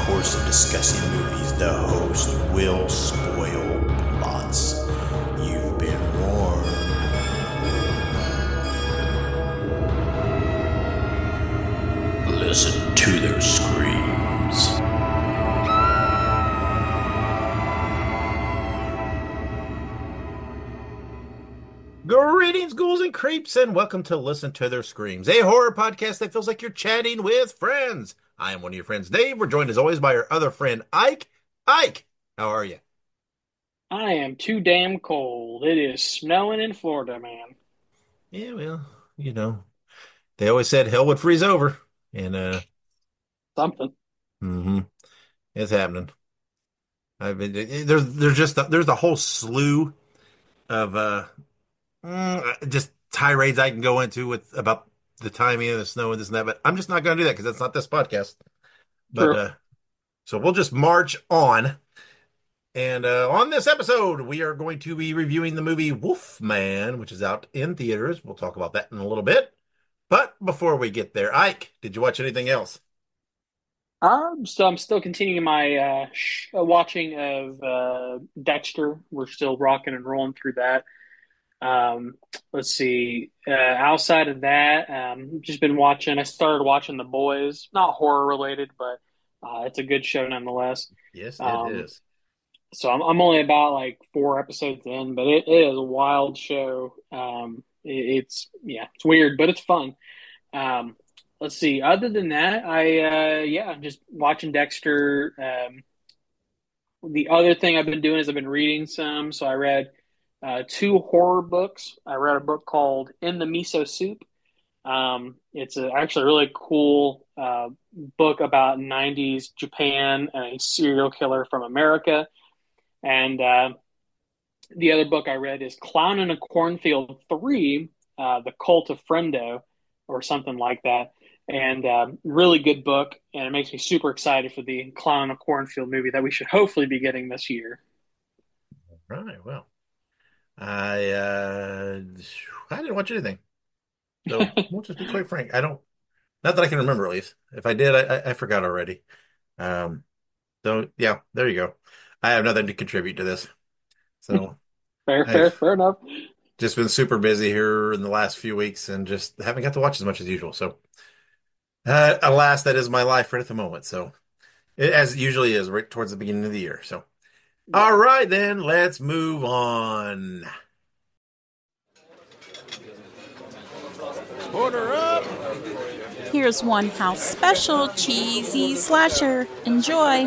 course of discussing movies, the host will spoil plots. You've been warned. Listen to their screams. Greetings, ghouls and creeps, and welcome to Listen to Their Screams, a horror podcast that feels like you're chatting with friends. I am one of your friends, Dave. We're joined as always by our other friend, Ike. Ike, how are you? I am too damn cold. It is snowing in Florida, man. Yeah, well, you know, they always said hell would freeze over, and Something. mhm, it's happening. I've been there's a whole slew of just tirades I can go into with about the timing of the snow and this and that, but I'm just not going to do that because that's not this podcast. But True. so we'll just march on. And on this episode, we are going to be reviewing the movie Wolfman, which is out in theaters. We'll talk about that in a little bit. But before we get there, Ike, did you watch anything else? So I'm still continuing my watching of Dexter. We're still rocking and rolling through that. Let's see. Outside of that, just been watching. I started watching The Boys. Not horror related, but it's a good show nonetheless. Yes, it Um, is. so I'm only about like 4 episodes in, but it is a wild show. It's yeah, it's weird, but it's fun. Um, let's see. Other than that, yeah, just watching Dexter. The other thing I've been doing is I've been reading some. So I read two horror books. I read a book called In the Miso Soup. It's actually a really cool book about '90s Japan and a serial killer from America. And the other book I read is Clown in a Cornfield 3, The Cult of Friendo, or something like that. And really good book. And it makes me super excited for the Clown in a Cornfield movie that we should hopefully be getting this year. Right. Well, I uh I didn't watch anything. So we'll just be quite frank. I don't not that I can remember at least. If I did, I forgot already. Um so yeah, there you go. I have nothing to contribute to this. So Fair, fair, I've fair enough. just been super busy here in the last few weeks and just haven't got to watch as much as usual. So, alas, that is my life right at the moment. So, as it usually is right towards the beginning of the year. So, all Right. right, then let's move on. Order up. Here's one house special cheesy slasher. Enjoy.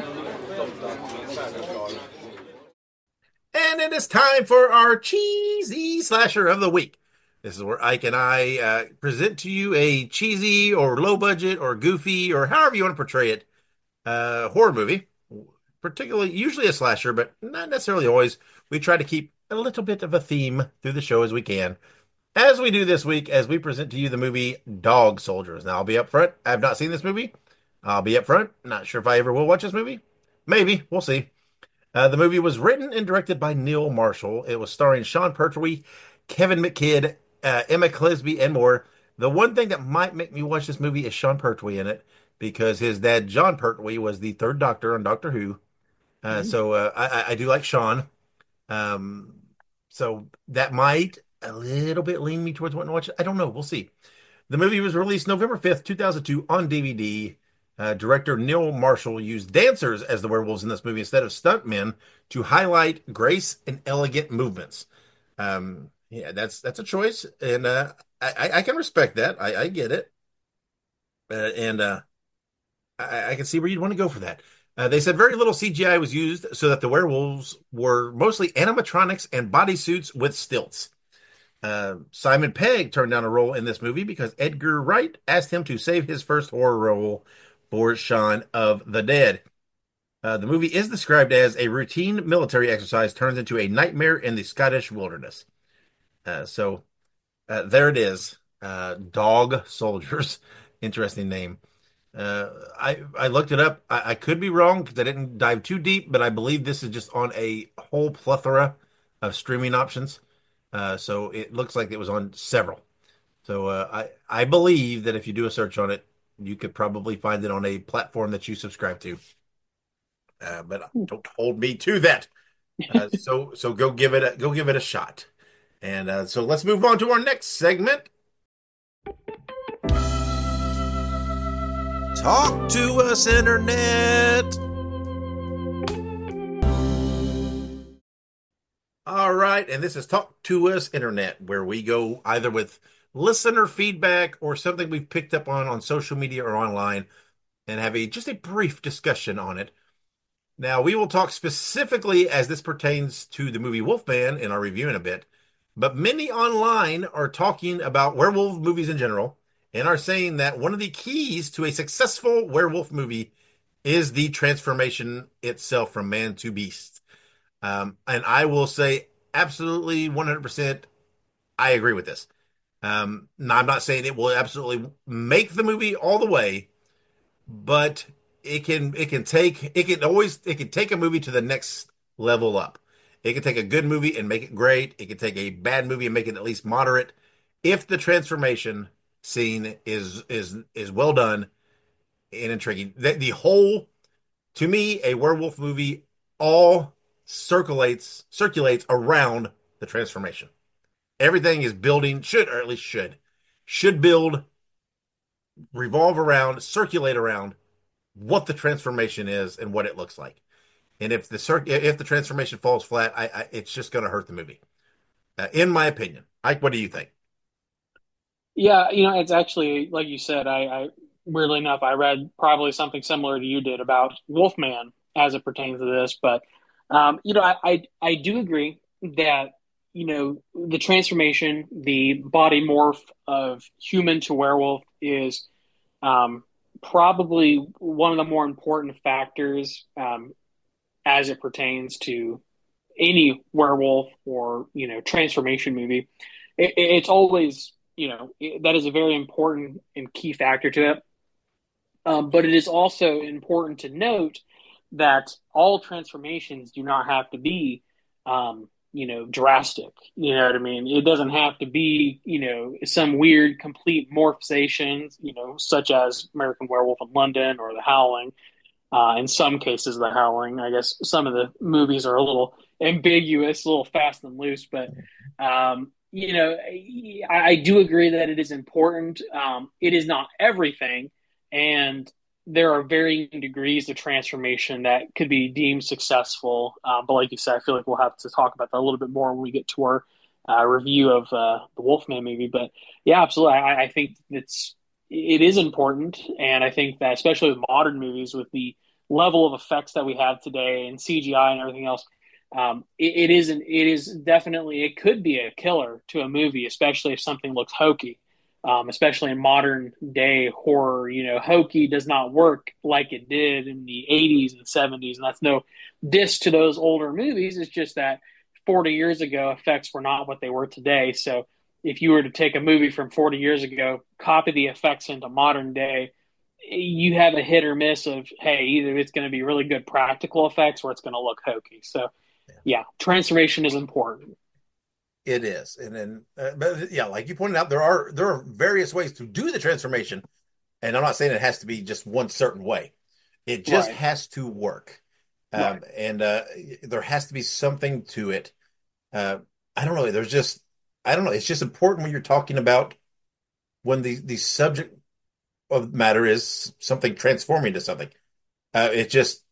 And it is time for our cheesy slasher of the week. This is where Ike and I present to you a cheesy or low budget or goofy or however you want to portray it horror movie, particularly usually a slasher, but not necessarily always. We try to keep a little bit of a theme through the show as we can. As we do this week, as we present to you the movie Dog Soldiers. Now, I'll be up front. I have not seen this movie. I'll be up front. Not sure if I ever will watch this movie. Maybe. We'll see. The movie was written and directed by Neil Marshall. It was starring Sean Pertwee, Kevin McKidd, Emma Clisby, and more. The one thing that might make me watch this movie is Sean Pertwee in it because his dad, John Pertwee, was the third Doctor on Doctor Who. Mhm. So I do like Sean. Um, so that might a little bit lean me towards wanting to watch it. I don't know. We'll see. The movie was released November 5th, 2002 on DVD. Director Neil Marshall used dancers as the werewolves in this movie instead of stuntmen to highlight grace and elegant movements. Yeah, that's a choice, and I can respect that. I get it, and I can see where you'd want to go for that. They said very little CGI was used so that the werewolves were mostly animatronics and bodysuits with stilts. Simon Pegg turned down a role in this movie because Edgar Wright asked him to save his first horror role for Shaun of the Dead. The movie is described as a routine military exercise turns into a nightmare in the Scottish wilderness. There it is. Dog Soldiers. Interesting name. I looked it up. I could be wrong because I didn't dive too deep, but I believe this is just on a whole plethora of streaming options. So it looks like it was on several. So I believe that if you do a search on it, you could probably find it on a platform that you subscribe to. but don't hold me to that. So go give it a shot. And so let's move on to our next segment. Talk to us, Internet. All right, and this is Talk to Us Internet, where we go either with listener feedback or something we've picked up on social media or online and have a just a brief discussion on it. Now, we will talk specifically as this pertains to the movie Wolfman in our review in a bit, but many online are talking about werewolf movies in general and are saying that one of the keys to a successful werewolf movie is the transformation itself from man to beast. And I will say absolutely 100% I agree with this. Now, I'm not saying it will absolutely make the movie all the way, but it can take a movie to the next level up. It can take a good movie and make it great. It can take a bad movie and make it at least moderate if the transformation scene is well done and intriguing. The whole, to me, a werewolf movie all circulates around the transformation. Everything is building, should, or at least should build, revolve around, circulate around what the transformation is and what it looks like. And if the transformation falls flat, it's just going to hurt the movie, in my opinion. Ike, what do you think? Yeah, it's actually like you said. I weirdly enough, I read probably something similar to you did about Wolfman as it pertains to this. But I do agree that the transformation, the body morph of human to werewolf is probably one of the more important factors as it pertains to any werewolf or transformation movie. It's always that is a very important and key factor to it. But it is also important to note that all transformations do not have to be, drastic. You know what I mean? It doesn't have to be, some weird complete morphizations, such as American Werewolf in London or The Howling. In some cases, The Howling. I guess some of the movies are a little ambiguous, a little fast and loose, but I do agree that it is important. It is not everything, and there are varying degrees of transformation that could be deemed successful. But like you said, I feel like we'll have to talk about that a little bit more when we get to our review of the Wolfman movie. But yeah, absolutely, I think it is important, and I think that especially with modern movies, with the level of effects that we have today and CGI and everything else, it is definitely, it could be a killer to a movie, especially if something looks hokey. Especially in modern day horror, hokey does not work like it did in the 80s and 70s. And that's no diss to those older movies. It's just that 40 years ago, effects were not what they were today. So if you were to take a movie from 40 years ago, copy the effects into modern day, you have a hit or miss of, hey, either it's going to be really good practical effects or it's going to look hokey. So yeah, transformation is important. It is, and then, but yeah, like you pointed out, there are various ways to do the transformation, and I'm not saying it has to be just one certain way. It just Right. has to work, Right. and there has to be something to it. Uh, I don't know. I don't know. It's just important when you're talking about when the subject of matter is something transforming to something. It just,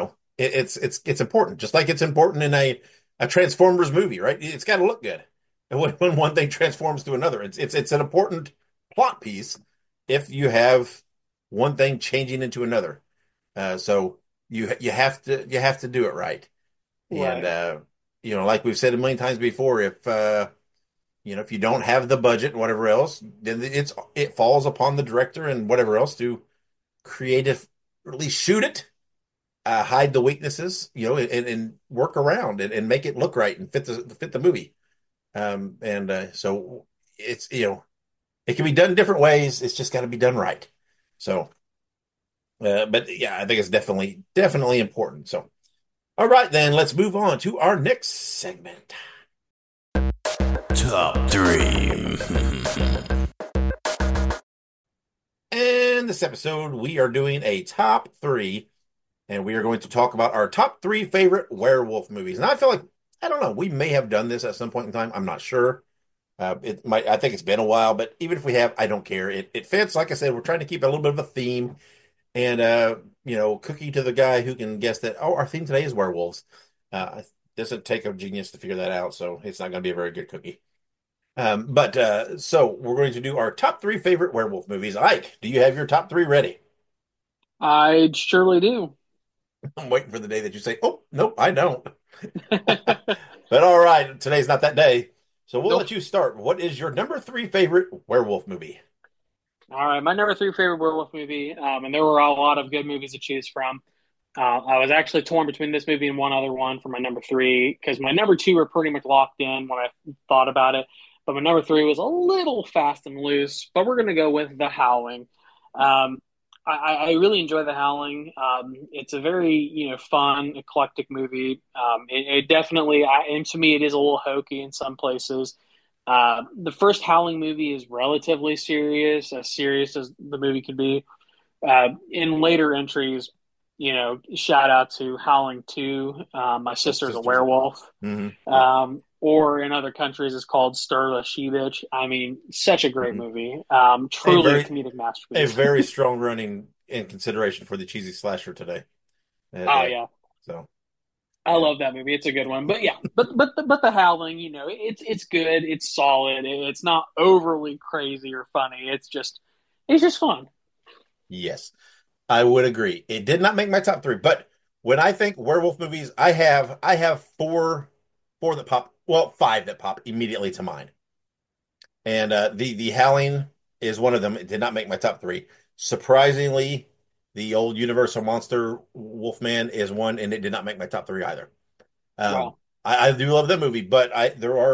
it's important. Just like it's important in a Transformers movie, right? It's got to look good. And when one thing transforms to another, it's an important plot piece if you have one thing changing into another. So you have to do it right. And Right. like we've said a million times before, if you don't have the budget and whatever else, then it falls upon the director and whatever else to creative, or at least shoot it, hide the weaknesses, and work around and make it look right and fit the movie. And so it's it can be done different ways. It's just got to be done right. So, but yeah, I think it's definitely important. So, all right, then let's move on to our next segment. Top three. In this episode, we are doing a top three and we are going to talk about our top three favorite werewolf movies. And I feel like, I don't know, we may have done this at some point in time. I'm not sure. It might, I think it's been a while, but even if we have, I don't care. It fits. Like I said, we're trying to keep a little bit of a theme. And cookie to the guy who can guess that, oh, our theme today is werewolves. It doesn't take a genius to figure that out, so it's not going to be a very good cookie. But so we're going to do our top three favorite werewolf movies. Ike, do you have your top three ready? I surely do. I'm waiting for the day that you say, "Oh, nope, I don't." But all right, today's not that day, so we'll let Nope. you start. What is your number three favorite werewolf movie? All right, my number three favorite werewolf movie, and there were a lot of good movies to choose from. I was actually torn between this movie and one other one for my number three because my number two were pretty much locked in when I thought about it. But my number three was a little fast and loose. But we're going to go with The Howling. Um, I really enjoy The Howling. It's a very fun, eclectic movie. It definitely, and to me, it is a little hokey in some places. The first Howling movie is relatively serious, as serious as the movie could be. In later entries, shout out to Howling 2, My Oh, Sister's a Sisters. Werewolf. Yeah. Or in other countries, it's called Stir the She-Bitch. I mean, such a great Mhm. movie. A Truly a very comedic a masterpiece. very strong running in consideration for the cheesy slasher today. And, Oh, yeah. so I yeah. love that movie. It's a good one. But yeah, but the Howling, it's good. It's solid. It's not overly crazy or funny. It's just fun. Yes, I would agree. It did not make my top three, but when I think werewolf movies, I have four that pop, well, five that pop immediately to mind. And the Howling is one of them. It did not make my top three. Surprisingly, the old Universal Monster Wolfman is one, and it did not make my top three either. Um, Wow. I do love that movie, but I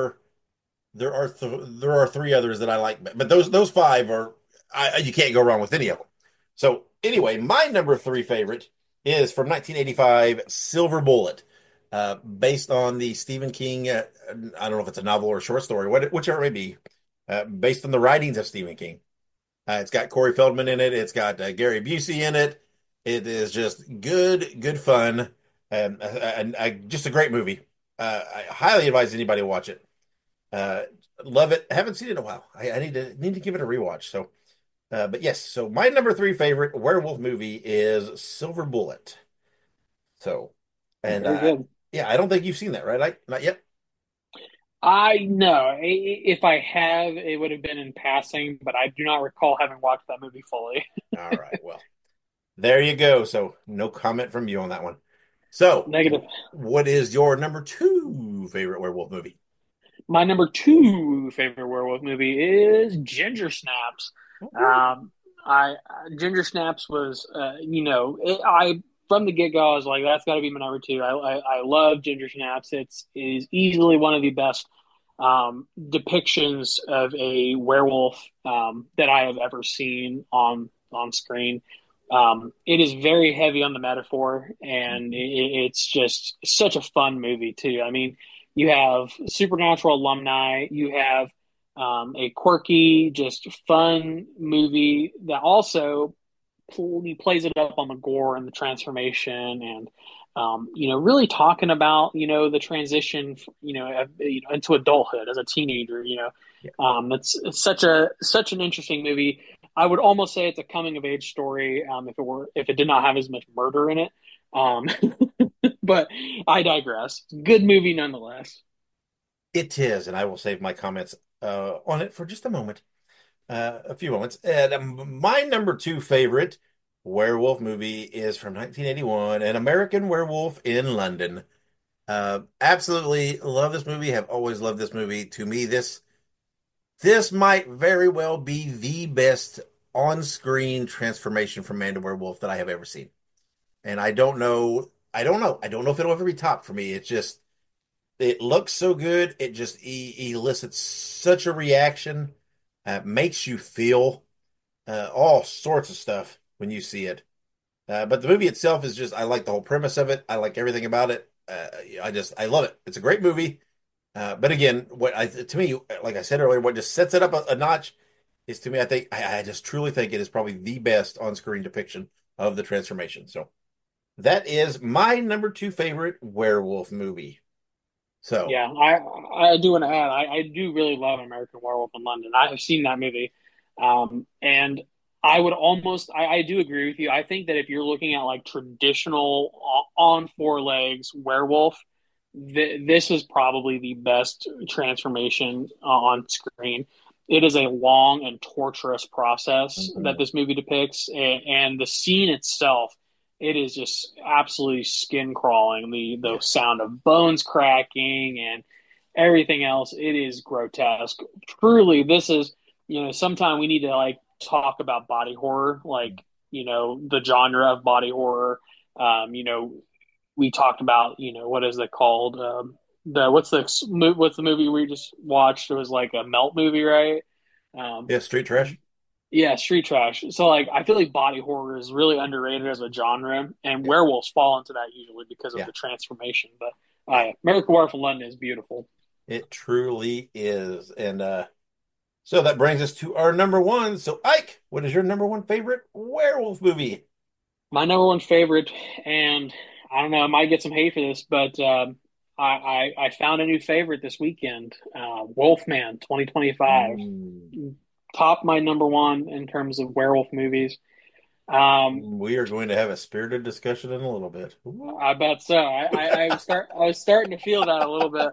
there are three others that I like, but those five are you can't go wrong with any of them. So anyway, my number three favorite is from 1985, Silver Bullet, based on the Stephen King. I don't know if it's a novel or a short story, whichever it may be, based on the writings of Stephen King. It's got Corey Feldman in it. It's got Gary Busey in it. It is just good fun, and just a great movie. I highly advise anybody to watch it. Uh, Love it. Haven't seen it in a while. I need to give it a rewatch. So, but yes. So my number three favorite werewolf movie is Silver Bullet. So, and Very good. yeah, I don't think you've seen that, right? Not yet. I know. If I have, it would have been in passing, but I do not recall having watched that movie fully. All right. Well, there you go. So no comment from you on that one. So, Negative. what is your number two favorite werewolf movie? My number two favorite werewolf movie is Ginger Snaps. Oh, Um, I Ginger Snaps was, I from the get go, I was like, that's got to be my number two. I love Ginger Snaps. It is easily one of the best depictions of a werewolf that I have ever seen on screen. It is very heavy on the metaphor, and mhm. it's just such a fun movie too. I mean, you have supernatural alumni, you have a quirky, just fun movie that also he plays it up on the gore and the transformation and really talking about the transition into adulthood as a teenager. Yeah. It's such an interesting movie. I would almost say it's a coming of age story if it did not have as much murder in it. Um, but I digress. Good movie nonetheless. It is, and I will save my comments on it for just a moment, a few moments. And my number two favorite werewolf movie is from 1981, An American Werewolf in London. Absolutely love this movie. Have always loved this movie. To me, this might very well be the best on-screen transformation from man to werewolf that I have ever seen. And I don't know. I don't know if it'll ever be topped for me. It's just it looks so good. It just elicits such a reaction. Makes you feel all sorts of stuff when you see it. But the movie itself is just, I like the whole premise of it. I like everything about it. I love it. It's a great movie. But again, to me, like I said earlier, what just sets it up a notch is to me, I just truly think it is probably the best on screen depiction of the transformation. So, That is my number two favorite werewolf movie. So, Yeah, I do want to add, I do really love American Werewolf in London. I have seen that movie, and I would almost, I do agree with you. I think that if you're looking at like traditional on four legs werewolf, this is probably the best transformation on screen. It is a long and torturous process that mhm. this movie depicts, and the scene itself, it is just absolutely skin crawling. The Yes. sound of bones cracking and everything else, it is grotesque. Truly, this is, sometime we need to like talk about body horror, like, the genre of body horror. You know, we talked about, what is it called? What's the movie we just watched? It was like a melt movie, right? Um, Yeah, Street Trash. yeah, street trash. So like I feel like body horror is really underrated as a genre, and Yeah. werewolves fall into that usually because of Yeah. the transformation. But Yeah. American Werewolf in London is beautiful. It truly is. And so that brings us to our number one. So, Ike, what is your number one favorite werewolf movie? My number one favorite, and I don't know, I might get some hate for this, but I found a new favorite this weekend. Wolfman 2025 Mm, top my number one in terms of werewolf movies. Um, we are going to have a spirited discussion in a little bit. Ooh. I bet so. I was starting to feel that a little bit.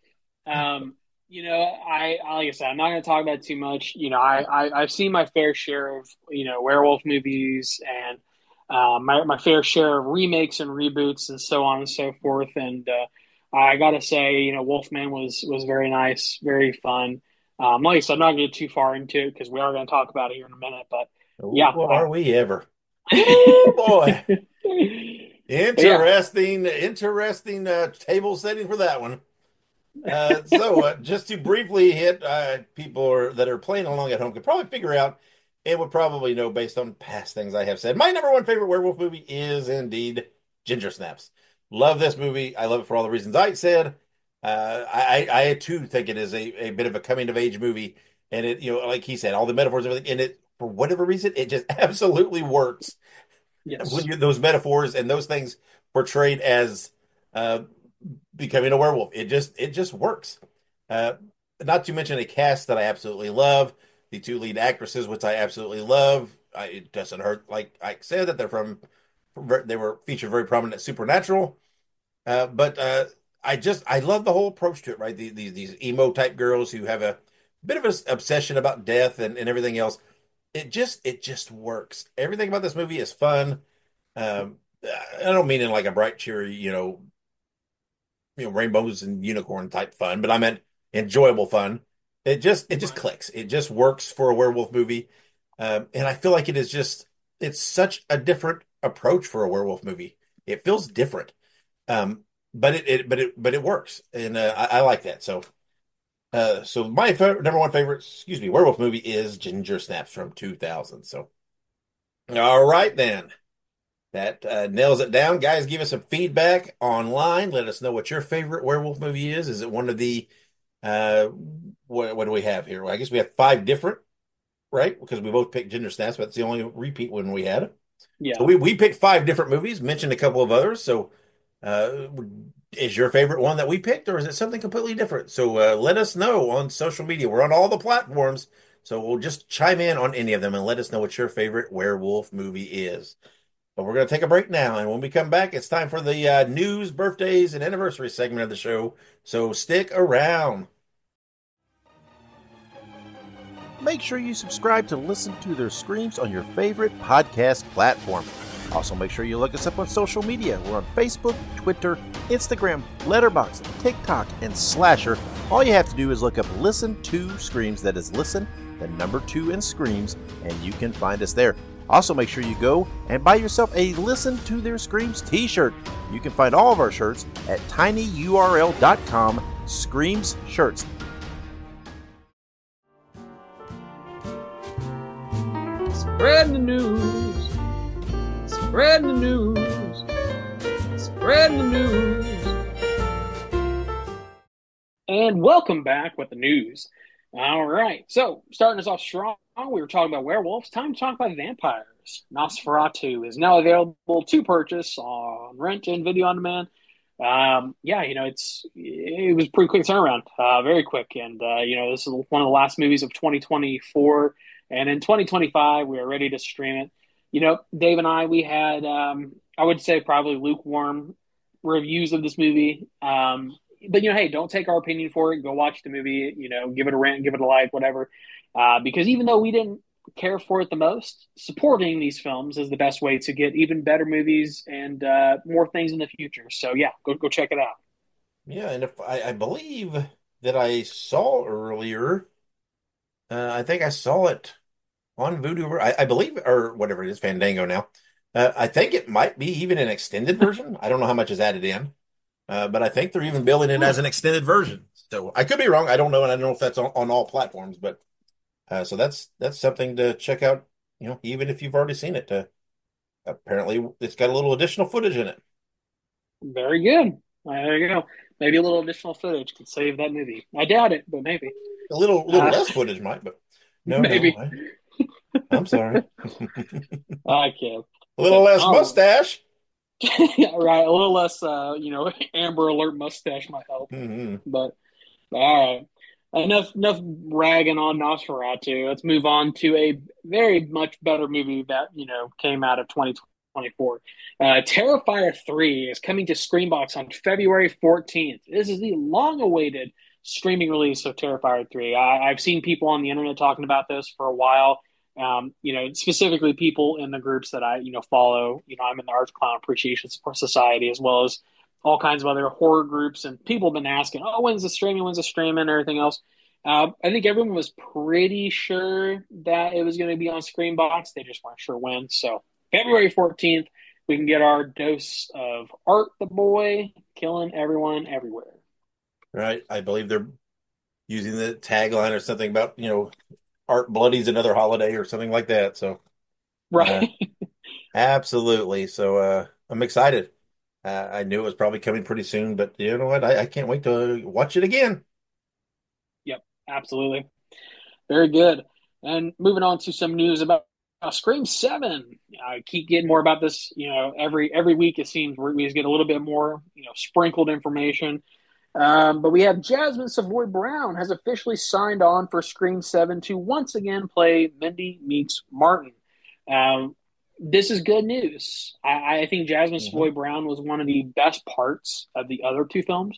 Like I said, I'm not going to talk about it too much. I've seen my fair share of werewolf movies and my fair share of remakes and reboots and so on and so forth. And I got to say, Wolfman was very nice, very fun. Like I said, I'm not going to get too far into it because we are going to talk about it here in a minute. But Oh, yeah, are we ever? Oh boy. but yeah, Interesting table setting for that one. Just to briefly hit that are playing along at home could probably figure out and would probably know based on past things I have said. My number one favorite werewolf movie is indeed Ginger Snaps. Love this movie. I love it for all the reasons I said. I too think it is a bit of a coming of age movie, and it like he said, all the metaphors, everything in it for whatever reason, it just absolutely works when yes, you those metaphors and those things portrayed as uh, becoming a werewolf. It just works. Uh, Not to mention a cast that I absolutely love. The two lead actresses, which I absolutely love. It doesn't hurt, like I said, that they were featured very prominent at Supernatural. But I love the whole approach to it. Right, these emo type girls who have a bit of an obsession about death and everything else. It just works. Everything about this movie is fun. Um, I don't mean in like a bright, cheery, rainbows and unicorn type fun, but I meant enjoyable fun. It just right. clicks. It just works for a werewolf movie, and I feel like it's such a different approach for a werewolf movie. It feels different, um, but it works, and I like that. So my number one favorite, excuse me, werewolf movie is Ginger Snaps from 2000. So all right then. That nails it down. Guys, give us some feedback online. Let us know what your favorite werewolf movie is. Is it one of the uh what do we have here? Well, I guess we have five different, right? Because we both picked Ginger Snaps, but it's the only repeat one we had. So Yeah. we picked five different movies, mentioned a couple of others. So uh is your favorite one that we picked, or is it something completely different? So let us know on social media. We're on all the platforms. So we'll just chime in on any of them and let us know what your favorite werewolf movie is. But we're going to take a break now. And when we come back, it's time for the news, birthdays, and anniversary segment of the show. So stick around. Make sure you subscribe to Listen to Their Screams on your favorite podcast platform. Also, make sure you look us up on social media. We're on Facebook, Twitter, Instagram, Letterboxd, TikTok, and Slasher. All you have to do is look up Listen to Screams. That is Listen, the number 2 in Screams, and you can find us there. Also, make sure you go and buy yourself a Listen to Their Screams t-shirt. You can find all of our shirts at tinyurl.com/Screams Shirts. Spread the news. Spread the news. Spread the news. And welcome back with the news. All right. So, starting us off strong, we were talking about werewolves. Time to talk about vampires. Nosferatu is now available to purchase on rent and video on demand. Yeah, it was a pretty quick turnaround, very quick, and this is one of the last movies of 2024, and in 2025 we are ready to stream it. Dave and I, we had I would say probably lukewarm reviews of this movie. But hey, don't take our opinion for it. Go watch the movie. Give it a rant, give it a like, whatever. Because even though we didn't care for it the most, supporting these films is the best way to get even better movies and more things in the future. So yeah, go check it out. Yeah, and if I believe that I saw earlier, I think I saw it on Vudu. I believe, or whatever it is, Fandango now. I think it might be even an extended version. I don't know how much is added in, but I think they're even billing it as Huh. an extended version. So I could be wrong. I don't know, and I don't know if that's on all platforms. But so that's something to check out. Even if you've already seen it. Apparently, it's got a little additional footage in it. Very good. There you go. Maybe a little additional footage could save that movie. I doubt it, but maybe. A little Uh, less footage might, but no, no. maybe. I'm sorry. I can't. A little less All mustache. yeah, right. A little less, Amber Alert mustache might help. Hmm. But all right, enough ragging on Nosferatu. Let's move on to a very much better movie that came out of 2024. Terrifier 3 is coming to Screenbox on February 14th. This is the long-awaited streaming release of Terrifier 3. I've seen people on the internet talking about this for a while. Specifically people in the groups that I follow. I'm in the Arts Clown Appreciation Society, as well as all kinds of other horror groups, and people have been asking, "Oh, when's the streaming? When's the streaming?" and everything else. I think everyone was pretty sure that it was going to be on Screenbox. They just weren't sure when. So February 14th, we can get our dose of Art the Boy killing everyone everywhere. Right. I believe they're using the tagline or something about, art bloodies another holiday or something like that. So, uh, Right. absolutely. So, I'm excited. I knew it was probably coming pretty soon, but you know what? I can't wait to watch it again. Yep. Absolutely. Very good. And moving on to some news about Scream 7. I keep getting more about this, every week it seems we just get a little bit more, sprinkled information. But we have Jasmine Savoy Brown has officially signed on for Scream 7 to once again play Mindy Meets Martin. Um, this is good news. I think Jasmine Hmm. Savoy Brown was one of the best parts of the other two films.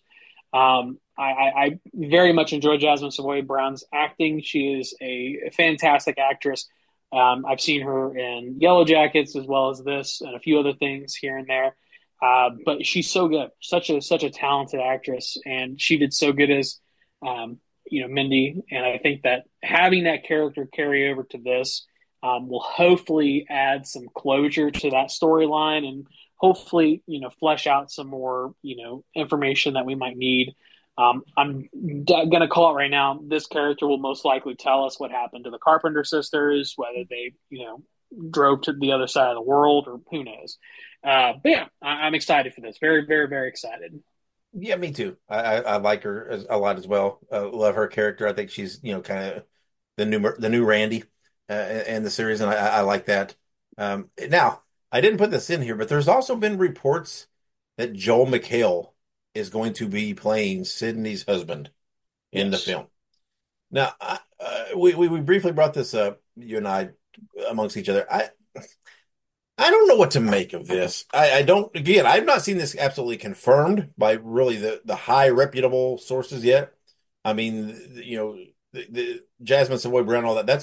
I very much enjoy Jasmine Savoy Brown's acting. She is a fantastic actress. I've seen her in Yellow Jackets as well as this and a few other things here and there. But she's so good, such a talented actress, and she did so good as Mindy. And I think that having that character carry over to this will hopefully add some closure to that storyline and hopefully flesh out some more information that we might need. I'm going to call it right now. This character will most likely tell us what happened to the Carpenter sisters, whether they drove to the other side of the world or who knows. But yeah, I'm excited for this. Very, very, very excited. Yeah, me too. I like her a lot as well. Love her character. I think she's, kind of the new Randy, in the series, and I like that. Now, I didn't put this in here, but there's also been reports that Joel McHale is going to be playing Sydney's husband in the Yes. film. Now, we briefly brought this up, you and I, amongst each other. I don't know what to make of this. I don't, again, I've not seen this absolutely confirmed by really the high reputable sources yet. I mean, the Jasmine Savoy Brown, all that, that's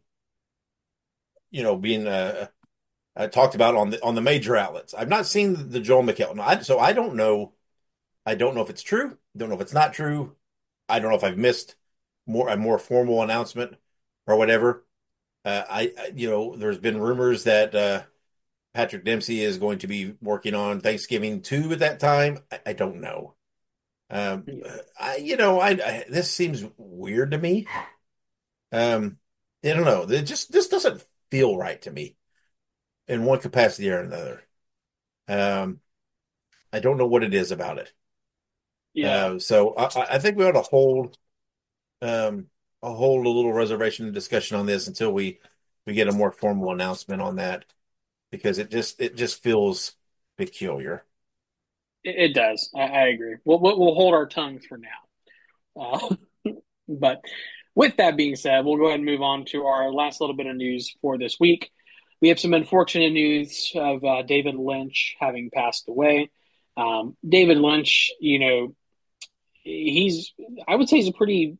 being talked about on the major outlets. I've not seen the Joel McHale. No, so I don't know. I don't know if it's true. Don't know if it's not true. I don't know if I've missed a more formal announcement or whatever. There's been rumors that Patrick Dempsey is going to be working on Thanksgiving 2 at that time. I don't know. Um, Yeah. this seems weird to me. I don't know. This doesn't feel right to me in one capacity or another. Um, I don't know what it is about it. Yeah. So I think we ought to hold um I'll hold a little reservation and discussion on this until we get a more formal announcement on that because it just feels peculiar. It does. I agree. We'll hold our tongues for now. But with that being said, we'll go ahead and move on to our last little bit of news for this week. We have some unfortunate news of David Lynch having passed away. David Lynch, he's I would say he's a pretty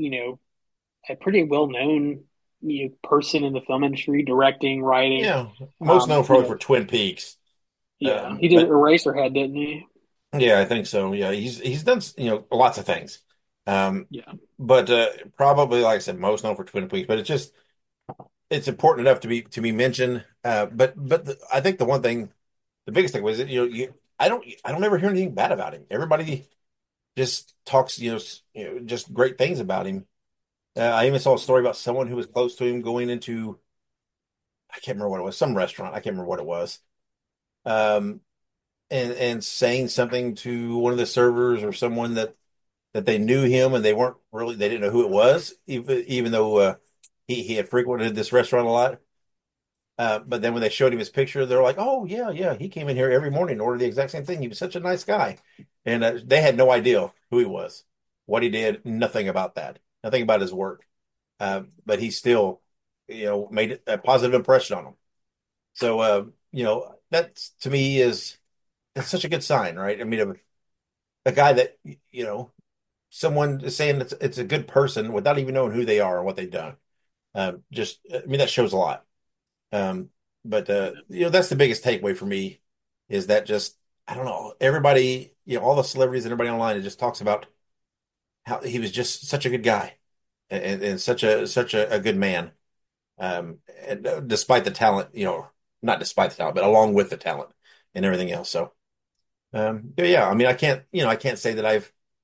well known person in the film industry, directing, writing. Yeah, most known You for know, Twin Peaks. yeah, he did But Eraserhead, didn't he? yeah, I think so. Yeah, he's done lots of things. Um, Yeah, but probably like I said, most known for Twin Peaks. But it's important enough to be mentioned. I think the biggest thing was that I don't ever hear anything bad about him. Everybody just talks just great things about him. I even saw a story about someone who was close to him going into I can't remember what it was, some restaurant. I can't remember what it was. Um, and saying something to one of the servers or someone that they knew him and they didn't know who it was, even though he had frequented this restaurant a lot. But then when they showed him his picture, they're like, "Oh yeah, yeah, he came in here every morning and ordered the exact same thing. He was such a nice guy," and they had no idea who he was, what he did, nothing about that, nothing about his work. But he still, made a positive impression on them. So, that to me is it's such a good sign, right? I mean, a guy that someone is saying it's a good person without even knowing who they are or what they've done. I mean, that shows a lot. Um, but that's the biggest takeaway for me is that just I don't know everybody, all the celebrities and everybody online it just talks about how he was just such a good guy and such a good man. And despite the talent, not despite the talent, but along with the talent and everything else. So, yeah, I mean, I can't say that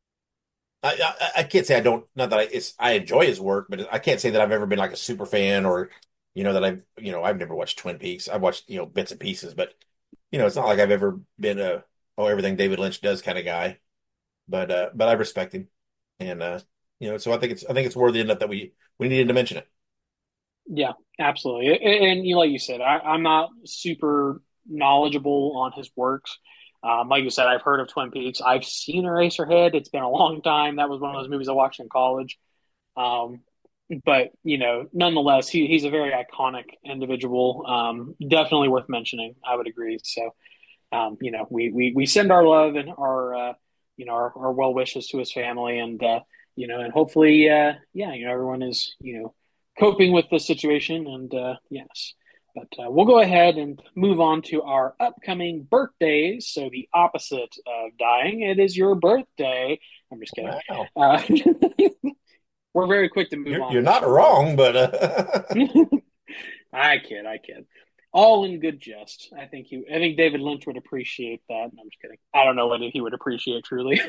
I can't say I don't, not that I enjoy his work, but I can't say that I've ever been like a super fan or, that I've never watched Twin Peaks. I've watched, bits and pieces, but, it's not like I've ever been everything David Lynch does kind of guy, but I respect him. And, so I think it's worthy enough that we needed to mention it. yeah, absolutely. And like you said, I'm not super knowledgeable on his works. Like you said, I've heard of Twin Peaks. I've seen Eraserhead. It's been a long time. That was one of those movies I watched in college. Um, but nonetheless, he's a very iconic individual. Definitely worth mentioning. I would agree. So, we send our love and our well wishes to his family, and and hopefully, everyone is coping with the situation, and yes. But we'll go ahead and move on to our upcoming birthdays. So the opposite of dying, it is your birthday. I'm just kidding. Wow. Uh, we're very quick to move on You're this not show. wrong, but I kid. All in good jest. I think David Lynch would appreciate that. No, I'm just kidding. I don't know whether he would appreciate truly.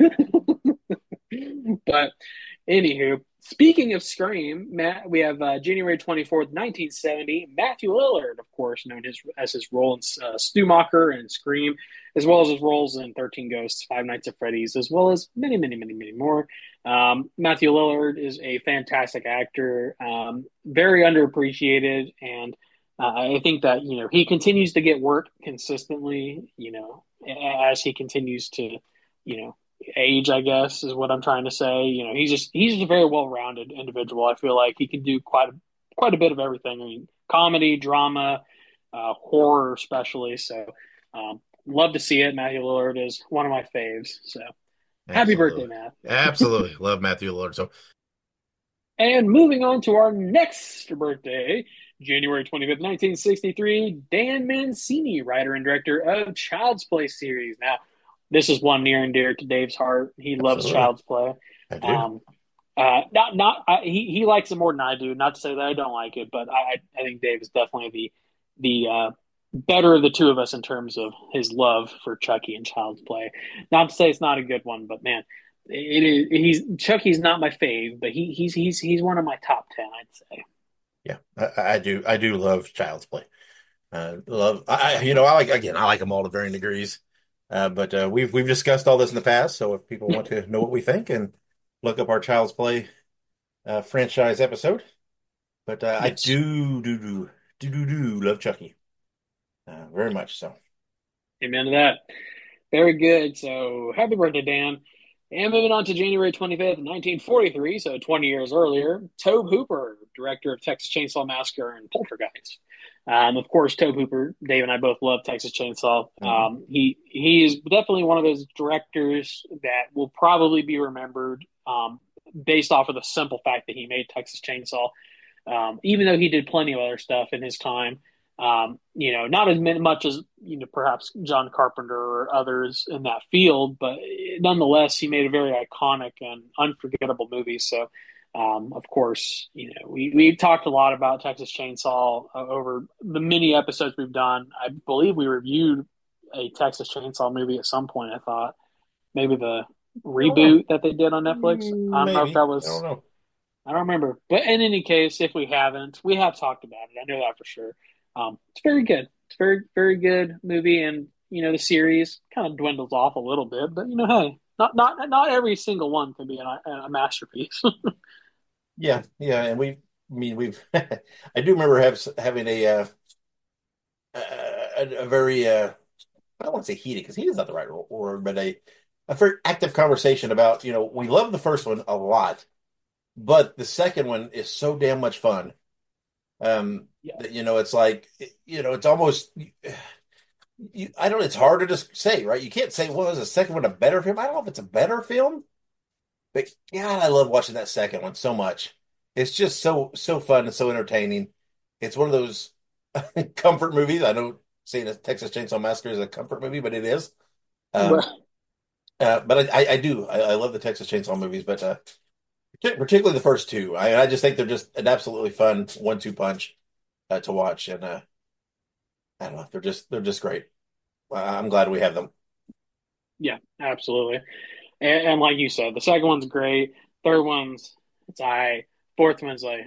But anywho, speaking of Scream, Matt, we have January 24th, 1970. Matthew Lillard, of course, known as his role in Stumacher and Scream, as well as his roles in 13 Ghosts, Five Nights at Freddy's, as well as many, many, many, many more. Matthew Lillard is a fantastic actor, very underappreciated, and I think that he continues to get work consistently. As he continues to age, I guess is what I'm trying to say. He's a very well rounded individual. I feel like he can do quite a bit of everything. I mean, comedy, drama, horror, especially. So, love to see it. Matthew Lillard is one of my faves. So, happy birthday, absolutely, Matt! absolutely love Matthew Lillard. So And moving on to our next birthday, January 25th, 1963, Dan Mancini, writer and director of Child's Play series. Now, this is one near and dear to Dave's heart. He loves absolutely, Child's Play. I do. Um, he likes it more than I do. Not to say that I don't like it, but I think Dave is definitely the better of the two of us in terms of his love for Chucky and Child's Play. Not to say it's not a good one, but man, it is. He's Chucky's not my fave, but he's one of my top 10, I'd say. Yeah, I do love Child's Play. Love I like again I like them all to varying degrees. But we've discussed all this in the past, so if people want to know what we think and look up our Child's Play franchise episode. But I Yes. do love Chucky, very much so. Amen to that. Very good. So happy birthday, Dan. And moving on to January 25th, 1943, so 20 years earlier, Tobe Hooper, director of Texas Chainsaw Massacre and Poltergeist. Of course, Tobe Hooper, Dave and I both love Texas Chainsaw. Hmm. He is definitely one of those directors that will probably be remembered based off of the simple fact that he made Texas Chainsaw. Even though he did plenty of other stuff in his time, not as much as perhaps John Carpenter or others in that field, but nonetheless, he made a very iconic and unforgettable movie. So, of course, we've talked a lot about Texas Chainsaw over the many episodes we've done. I believe we reviewed a Texas Chainsaw movie at some point. I thought maybe the I don't know. reboot that they did on Netflix. I don't know if Maybe. that I don't was. know. I don't remember. But in any case, if we haven't, we have talked about it. I know that for sure. It's very good. It's very, very good movie, and the series kind of dwindles off a little bit, but hey, not every single one can be a masterpiece. Yeah, yeah, and we've I do remember having a very I don't want to say heated because heated is not the right word, but a very active conversation about, we love the first one a lot, but the second one is so damn much fun. Yeah. That, it's like, it's almost, I don't, it's hard to just say, right? You can't say, well, is the second one a better film? I don't know if it's a better film, but God, I love watching that second one so much. It's just so fun and so entertaining. It's one of those comfort movies. I know saying a Texas Chainsaw Massacre is a comfort movie, but it is. Um, But but I do. I love the Texas Chainsaw movies, but particularly the first two. I just think they're just an absolutely fun one-two punch to watch, and I don't know, they're just great. I'm glad we have them. yeah, absolutely. And like you said, the second one's great. Third one's it's all right. Fourth one's like,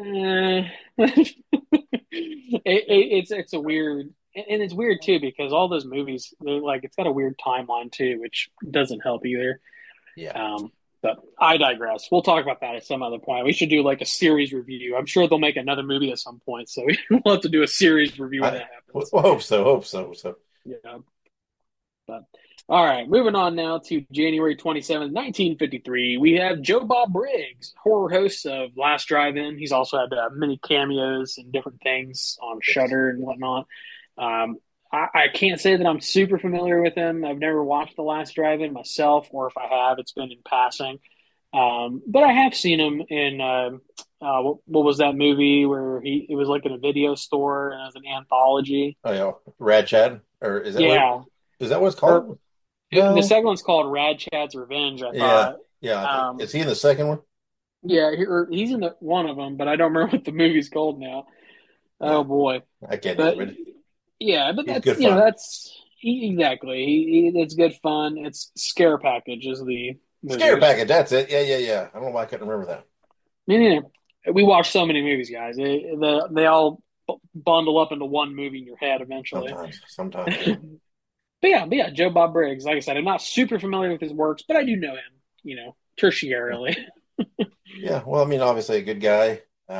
it's a weird, and it's weird too because all those movies, they're like, it's got a weird timeline too, which doesn't help either. Yeah. Um, but I digress. We'll talk about that at some other point. We should do like a series review. I'm sure they'll make another movie at some point, so we'll have to do a series review when I that happens. hope so. Hope so. So Yeah. But all right, moving on now to January 27th, 1953. We have Joe Bob Briggs, horror host of Last Drive-In. He's also had many cameos and different things on yes. Shudder and whatnot. Um, I can't say that I'm super familiar with him. I've never watched The Last Drive-In myself, or if I have, it's been in passing. But I have seen him in what was that movie where it was like in a video store and it was an anthology. Oh yeah, Rad Chad, or Yeah, is that what it's or called? the No. second one's called Rad Chad's Revenge, I Yeah. thought. Yeah. Is Um, he in the second one? yeah, he's in one of them, but I don't remember what the movie's called now. Oh Yeah. boy, I can't either, but but yeah, but he's that's good fun. exactly. It's good fun. It's Scare Package is the Scare movie. package. That's it. Yeah, yeah, yeah. I don't know why I couldn't remember that. Me neither. We watch so many movies, guys. They all bundle up into one movie in your head eventually. Sometimes, yeah. But yeah, Joe Bob Briggs. Like I said, I'm not super familiar with his works, but I do know him. Yeah. Tertiarily. Yeah. Well, I mean, obviously a good guy.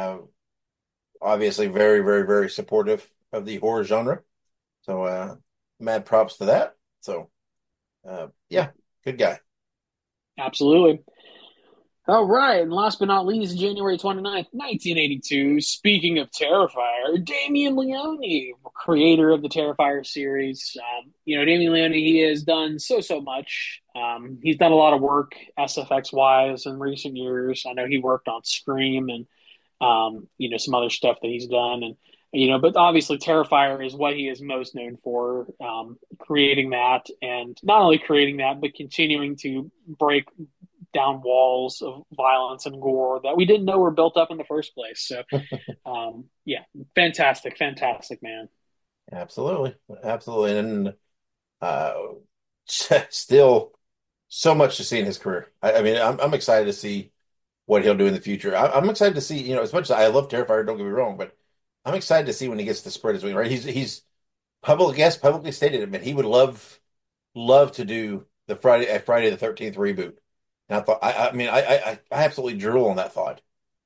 Obviously very, very, very supportive of the horror genre. So, mad props to that. So, yeah, good guy. Absolutely. All right, and last but not least, January 29th, 1982. Speaking of Terrifier, Damien Leone, creator of the Terrifier series. Damien Leone, he has done so much. He's done a lot of work SFX wise in recent years. I know he worked on Scream and some other stuff that he's done, and but obviously Terrifier is what he is most known for, creating that, and not only creating that, but continuing to break down walls of violence and gore that we didn't know were built up in the first place. So, yeah, fantastic man. Absolutely. Absolutely. And uh, still so much to see in his career. I mean, I'm excited to see what he'll do in the future. I'm excited to see, as much as I love Terrifier, don't get me wrong, but I'm excited to see when he gets to spread his wings, right? He's publicly stated it, man. He would love to do the Friday the 13th reboot. And I thought, I mean, I absolutely drool on that thought.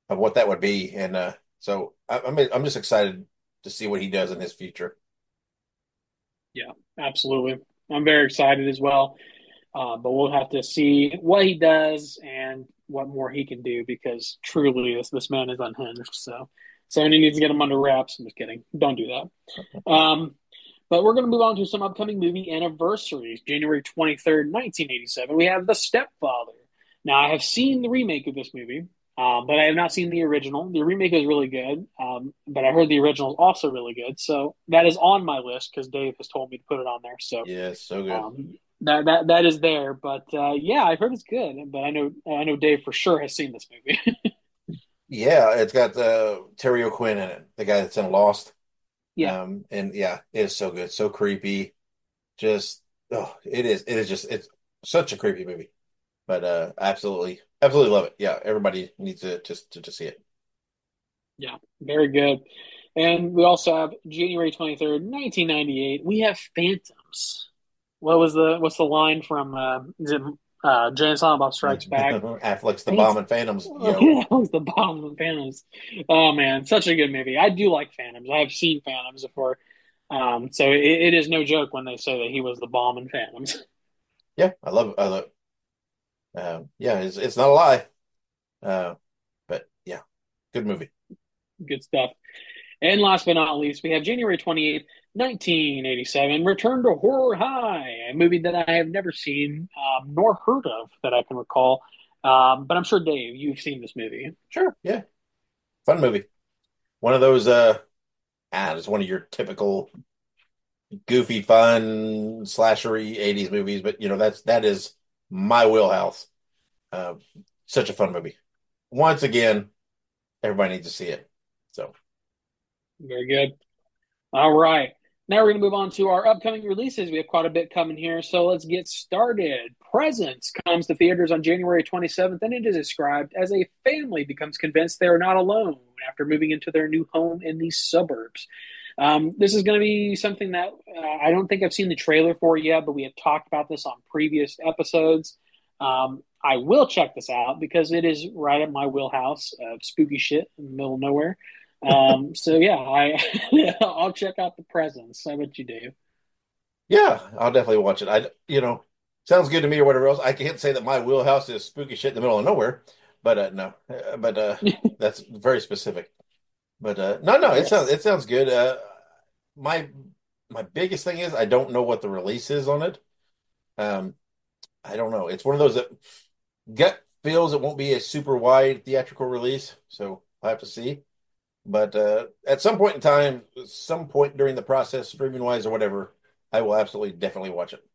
of what that would be. And so I'm just excited to see what he does in his future. Yeah, absolutely. I'm very excited as well. But we'll have to see what he does and what more he can do because truly this man is unhinged. So Sony needs to get him under wraps. I'm just kidding. Don't do that. But we're going to move on to some upcoming movie anniversaries. January 23rd, 1987, we have The Stepfather. Now, I have seen the remake of this movie, but I have not seen the original. The remake is really good, but I heard the original is also really good. So that is on my list because Dave has told me to put it on there. So Yeah, so good. that is there. But yeah, I heard it's good. But I know Dave for sure has seen this movie. Yeah, it's got Terry O'Quinn in it, the guy that's in Lost. Yeah, And yeah, it is so good, so creepy. Just oh, it is just it's such a creepy movie. But absolutely love it. Yeah, everybody needs to see it. yeah, very good. And we also have January 23rd, 1998. We have Phantoms. What's the line from is it Jay and Silent Bob Strikes Back? Affleck's the bomb Phantom. and Phantoms, yo. That was the bomb of Phantoms. Oh man, such a good movie. I do like Phantoms. I have seen Phantoms before. So it is no joke when they say that he was the bomb in Phantoms. Yeah, I love it. Yeah, it's not a lie. Uh, but yeah, good movie. Good stuff. And last but not least, we have January 28th, 1987, Return to Horror High, a movie that I have never seen nor heard of that I can recall. But I'm sure, Dave, you've seen this movie. Sure, yeah, fun movie. One of those it's one of your typical goofy, fun, slashery '80s movies. But that is my wheelhouse. Uh, Such a fun movie. Once again, everybody needs to see it. So Very good. All right. Now we're going to move on to our upcoming releases. We have quite a bit coming here, so let's get started. Presence comes to theaters on January 27th, and it is described as a family becomes convinced they are not alone after moving into their new home in the suburbs. This is going to be something that I don't think I've seen the trailer for yet, but we have talked about this on previous episodes. I will check this out because it is right at my wheelhouse of spooky shit in the middle of nowhere. So yeah, I'll check out the presents. How about you, Dave? yeah, I'll definitely watch it. Sounds good to me or whatever else. I can't say that my wheelhouse is spooky shit in the middle of nowhere, but no, but that's very specific. But no, Yes. it sounds good. My my biggest thing is I don't know what the release is on it. Um, I don't know. It's one of those that gut feels it won't be a super wide theatrical release, so I have to see. But at some point in time, some point during the process, streaming wise or whatever, I will absolutely definitely watch it.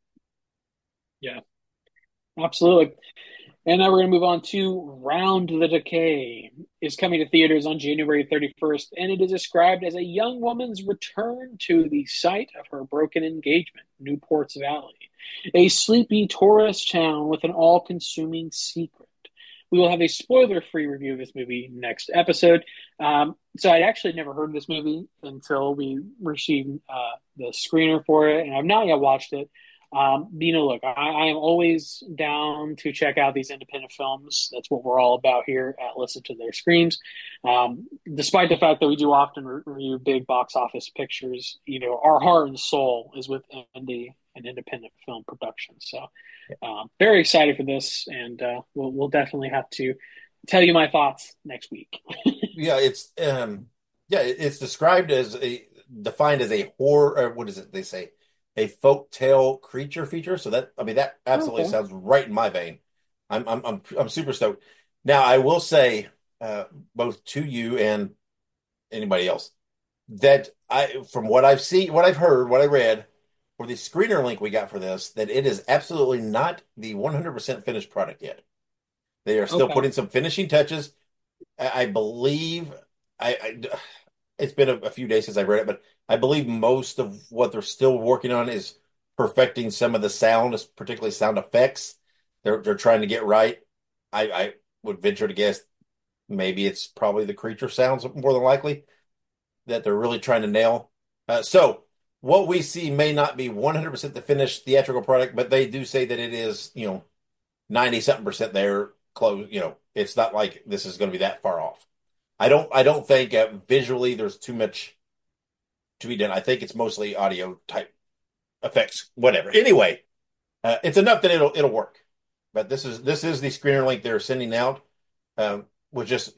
Yeah, absolutely. And now we're going to move on to Round the Decay. Is coming to theaters on January 31st, and it is described as a young woman's return to the site of her broken engagement, Newport's Valley, a sleepy tourist town with an all-consuming secret. We will have a spoiler-free review of this movie next episode. So I'd actually never heard of this movie until we received the screener for it, and I've not yet watched it. Look, I am always down to check out these independent films. That's what we're all about here at Listen to Their Screams. Despite the fact that we do often review big box office pictures, our heart and soul is with indie and independent film production. So, very excited for this, and we'll definitely have to tell you my thoughts next week. Yeah, it's described as a defined as a horror, or what is it they say? A folk tale creature feature. So that absolutely Okay. sounds right in my vein. I'm super stoked. Now I will say, both to you and anybody else, that from what I've seen, what I've heard, what I read, for the screener link we got for this, that it is absolutely not the 100% finished product yet. They are still Okay. putting some finishing touches. I believe it's been a few days since I've read it, but I believe most of what they're still working on is perfecting some of the sound, particularly sound effects. They're trying to get right. I would venture to guess maybe it's probably the creature sounds more than likely that they're really trying to nail. So what we see may not be 100% the finished theatrical product, but they do say that it is, 90 something percent there close. It's not like this is going to be that far off. I don't think visually there's too much to be done. I think it's mostly audio type effects, whatever. Anyway, it's enough that it'll work. But this is the screener link they're sending out, which just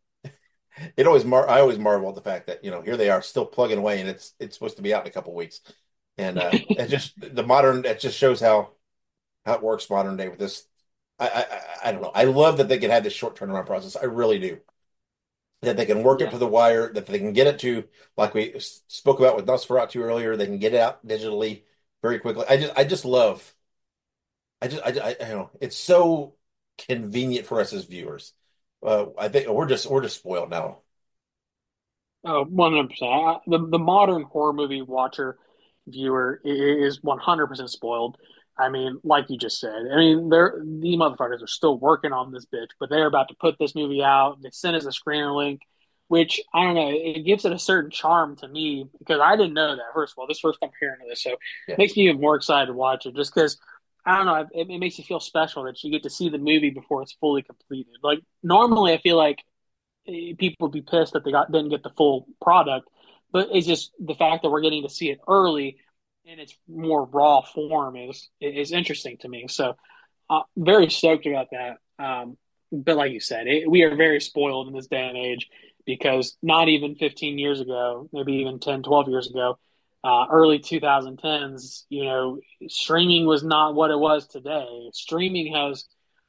I always marvel at the fact that here they are still plugging away, and it's supposed to be out in a couple weeks, and it just shows how it works modern day with this. I don't know. I love that they can have this short turnaround process. I really do. That they can work it Yeah, to the wire, that they can get it to, like we spoke about with Nosferatu earlier, they can get it out digitally very quickly. I just love, I don't know, it's so convenient for us as viewers. I think we're just spoiled now. oh, 100%. The modern horror movie watcher viewer is 100% spoiled. I mean, like you just said, I mean, the motherfuckers are still working on this bitch, but they're about to put this movie out. They sent us a screener link, which I don't know, it gives it a certain charm to me because I didn't know that. First of all, this first time hearing of this, so it Yeah, makes me even more excited to watch it just because I don't know, it makes you feel special that you get to see the movie before it's fully completed. Like normally, I feel like people would be pissed that they didn't get the full product. But it's just the fact that we're getting to see it early in its more raw form is interesting to me. So very stoked about that. But like you said, we are very spoiled in this day and age because not even 15 years ago, maybe even 10, 12 years ago, early 2010s, streaming was not what it was today. Streaming has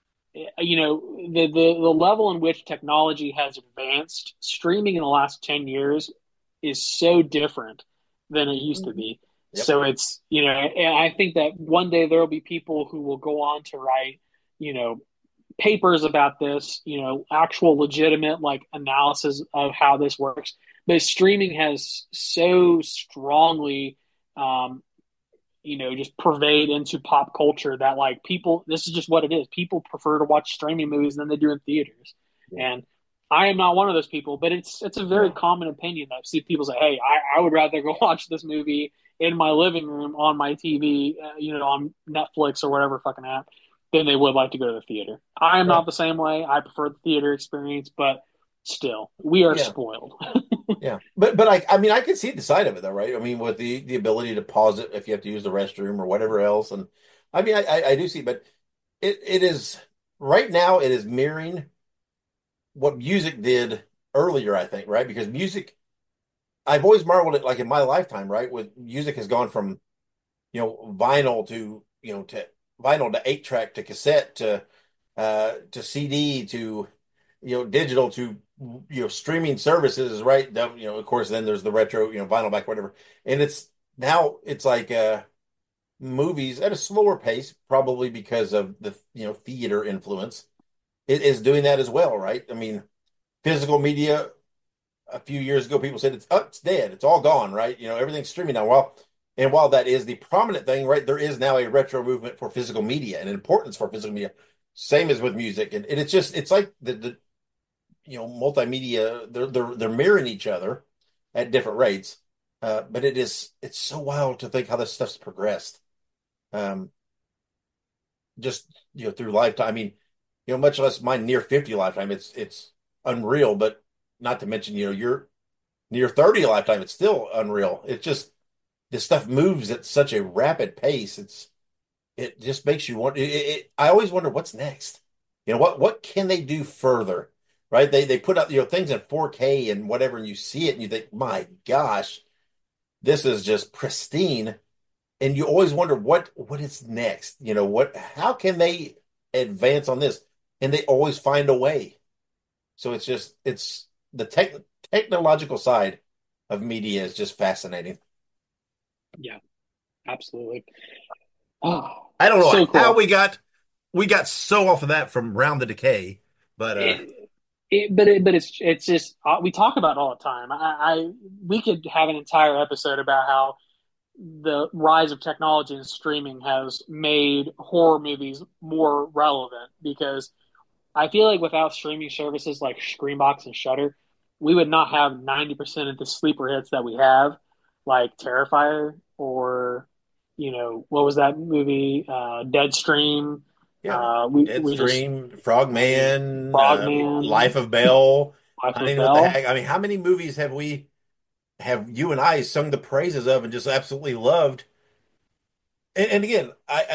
the level in which technology has advanced, streaming in the last 10 years is so different than it used to be. yep, So it's, and I think that one day there will be people who will go on to write, you know, papers about this, actual legitimate like analysis of how this works. But streaming has so strongly um, just pervade into pop culture that like people, this is just what it is. People prefer to watch streaming movies than they do in theaters. yeah, And I am not one of those people, but it's a very no, common opinion that I see people say, "Hey, I would rather go watch this movie in my living room on my TV, on Netflix or whatever fucking app, than they would like to go to the theater." I am yeah, not the same way. I prefer the theater experience, but still, we are yeah. spoiled. Yeah, but I mean I can see the side of it though, right? I mean with the ability to pause it if you have to use the restroom or whatever else, and I mean I do see, but it is right now it is mirroring what music did earlier, I think, right? Because music, I've always marveled at like in my lifetime, right? With music has gone from vinyl to vinyl to 8 track to cassette to CD to digital to streaming services, right? Of course, then there's the retro, vinyl back, whatever. And it's like movies at a slower pace, probably because of the theater influence. It is doing that as well, right? I mean, physical media a few years ago, people said it's dead, it's all gone, right? Everything's streaming now. Well, and while that is the prominent thing, right, there is now a retro movement for physical media and importance for physical media. Same as with music, and it's like the multimedia, they're mirroring each other at different rates. But it's so wild to think how this stuff's progressed. Um, just through lifetime. I mean, much less my near 50 lifetime. It's unreal, but not to mention, your near 30 lifetime, it's still unreal. It's just this stuff moves at such a rapid pace. It just makes you want I always wonder what's next. What can they do further? Right? They put out things in 4K and whatever, and you see it and you think, my gosh, this is just pristine. And you always wonder what is next. How can they advance on this? And they always find a way. So it's the technological side of media is just fascinating. Yeah, absolutely. Oh, I don't know so how cool. we got so off of that from Round the Decay, but But it's just we talk about it all the time. We could have an entire episode about how the rise of technology and streaming has made horror movies more relevant because I feel like without streaming services like Screambox and Shudder, we would not have 90% of the sleeper hits that we have, like Terrifier or what was that movie, Deadstream. yeah, We just Deadstream, I mean Frogman, Frogman. Life of Bell. Life I don't of even know what the Bell. heck. I mean, how many movies have you and I sung the praises of and just absolutely loved? And again,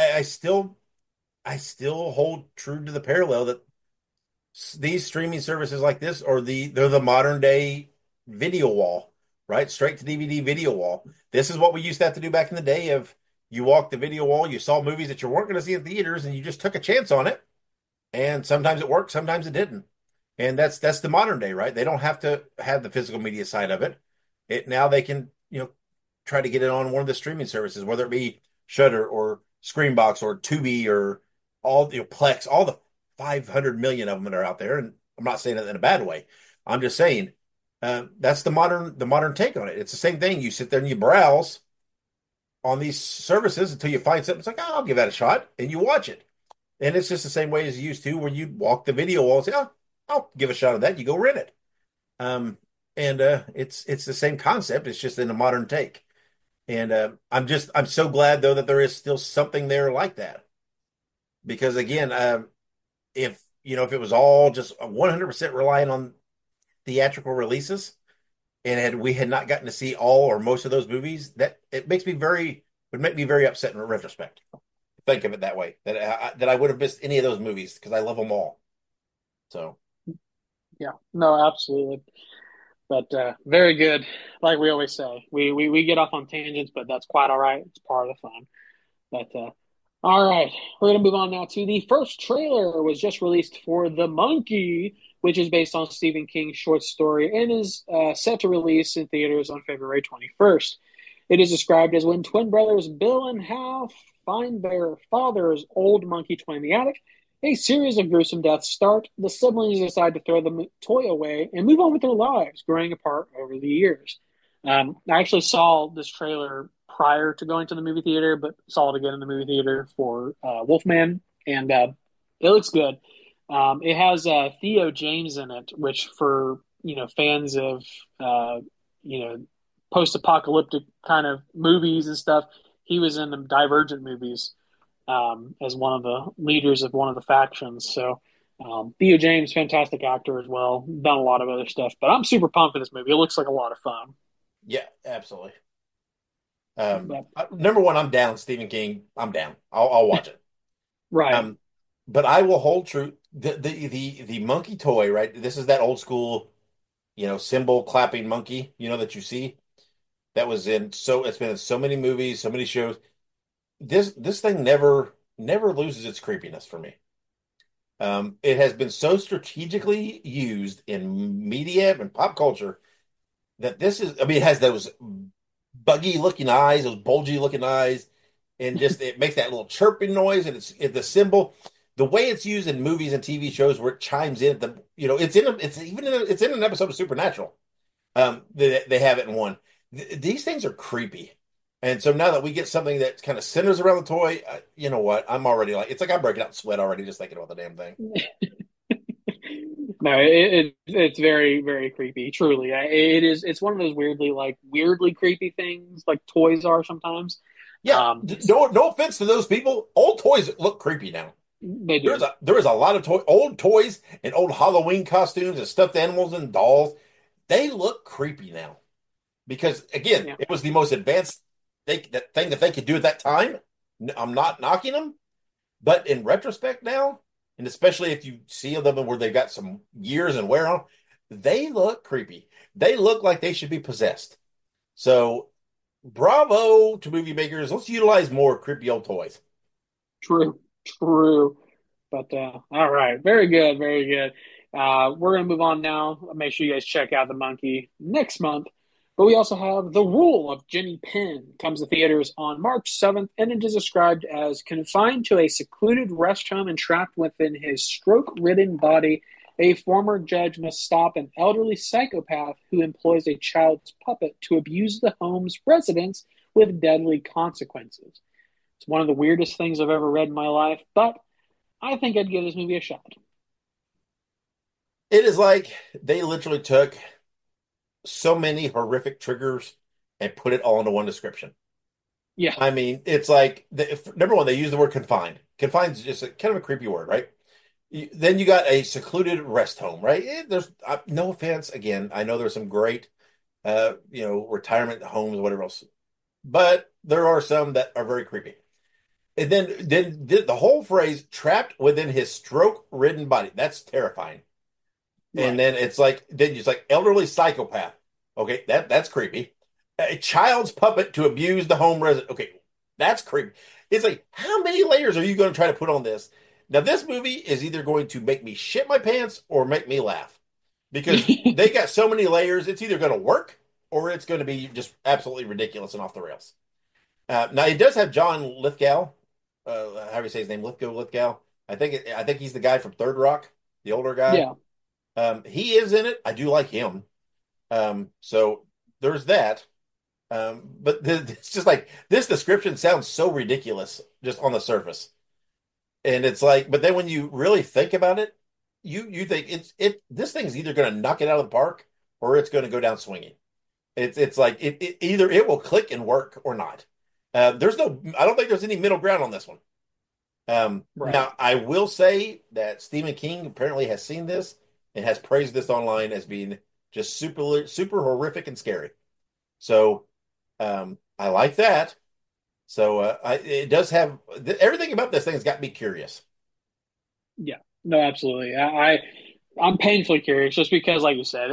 I still hold true to the parallel that these streaming services like this are they're the modern day video wall, right? Straight to DVD video wall. This is what we used to have to do back in the day of you walked the video wall, you saw movies that you weren't going to see in theaters and you just took a chance on it. And sometimes it worked, sometimes it didn't. And that's the modern day, right? They don't have to have the physical media side of it. It now they can, try to get it on one of the streaming services, whether it be Shudder or Screenbox or Tubi or all Plex, all the 500 million of them that are out there. And I'm not saying it in a bad way. I'm just saying that's the modern take on it. It's the same thing. You sit there and you browse on these services until you find something. It's like, oh, I'll give that a shot, and you watch it. And it's just the same way as you used to, where you walk the video wall and say, "Oh, I'll give a shot of that." You go rent it. Um, and it's the same concept. It's just in a modern take. And I'm so glad though that there is still something there like that. Because again, if it was all just 100% relying on theatrical releases, and we had not gotten to see all or most of those movies, that it would make me very upset in retrospect. Think of it that way, that I would have missed any of those movies because I love them all. So. Yeah, no, absolutely. But very good. Like we always say, we get off on tangents, but that's quite all right. It's part of the fun. But all right, we're gonna move on now to the first trailer was just released for The Monkey, which is based on Stephen King's short story and is set to release in theaters on February 21st. It is described as when twin brothers Bill and Hal find their father's old monkey toy in the attic. A series of gruesome deaths start. The siblings decide to throw the toy away and move on with their lives, growing apart over the years. I actually saw this trailer prior to going to the movie theater, but saw it again in the movie theater for Wolfman, and it looks good. It has Theo James in it, which for fans of you know post-apocalyptic kind of movies and stuff, he was in the Divergent movies as one of the leaders of one of the factions. So Theo James, fantastic actor as well, done a lot of other stuff. But I'm super pumped for this movie. It looks like a lot of fun. Yeah, absolutely. But, Number one, I'm down. Stephen King, I'm down. I'll watch it. right. Um, but I will hold true. The monkey toy, right? This is that old school, cymbal clapping monkey, that you see. That was it's been in so many movies, so many shows. This thing never loses its creepiness for me. It has been so strategically used in media and pop culture that I mean, it has those buggy looking eyes, those bulgy looking eyes, and just it makes that little chirping noise, and it's the symbol. The way it's used in movies and TV shows where it chimes in it's in an episode of Supernatural. They have it in one. These things are creepy. And so now that we get something that kind of centers around the toy, you know what? I'm already it's like I'm breaking out in sweat already just thinking about the damn thing. No, it's very very creepy. Truly, it is. It's one of those weirdly creepy things like toys are sometimes. Yeah, no offense to those people. Old toys look creepy now. They There's do. a there is a lot of old toys and old Halloween costumes and stuffed animals and dolls. They look creepy now because again, Yeah. it was the most advanced that thing that they could do at that time. I'm not knocking them, but in retrospect now, and especially if you see them where they've got some years and wear on, they look creepy. They look like they should be possessed. So, bravo to movie makers. Let's utilize more creepy old toys. True. True. But all right, very good, very good. We're gonna move on now. Make sure you guys check out The Monkey next month. But we also have The Rule of Jenny Penn comes to theaters on March 7th, and it is described as confined to a secluded rest home and trapped within his stroke-ridden body. A former judge must stop an elderly psychopath who employs a child's puppet to abuse the home's residents with deadly consequences. It's one of the weirdest things I've ever read in my life, but I think I'd give this movie a shot. It is like they literally took so many horrific triggers and put it all into one description. Yeah, I mean, it's like number one, they use the word confined. Confined is just kind of a creepy word, right? Then you got a secluded rest home, right? There's no offense. Again, I know there's some great, retirement homes, whatever else, but there are some that are very creepy. And then the whole phrase "trapped within his stroke-ridden body." That's terrifying. And Right. then it's like elderly psychopath. Okay, that's creepy. A child's puppet to abuse the home resident. Okay, that's creepy. It's like, how many layers are you going to try to put on this? Now, this movie is either going to make me shit my pants or make me laugh because they got so many layers. It's either going to work or it's going to be just absolutely ridiculous and off the rails. Now, it does have John Lithgow. How do you say his name? Lithgow. I think he's the guy from Third Rock, the older guy. Yeah. He is in it. I do like him. So there's that. But it's just like this description sounds so ridiculous just on the surface. And it's like, but then when you really think about it, you think this thing's either going to knock it out of the park or it's going to go down swinging. It's like either it will click and work or not. I don't think there's any middle ground on this one. Right. Now, I will say that Stephen King apparently has seen this and has praised this online as being just super horrific and scary. So, I like that. So, it does have everything about this thing has got me curious. Yeah. No, absolutely. I'm painfully curious just because, like you said,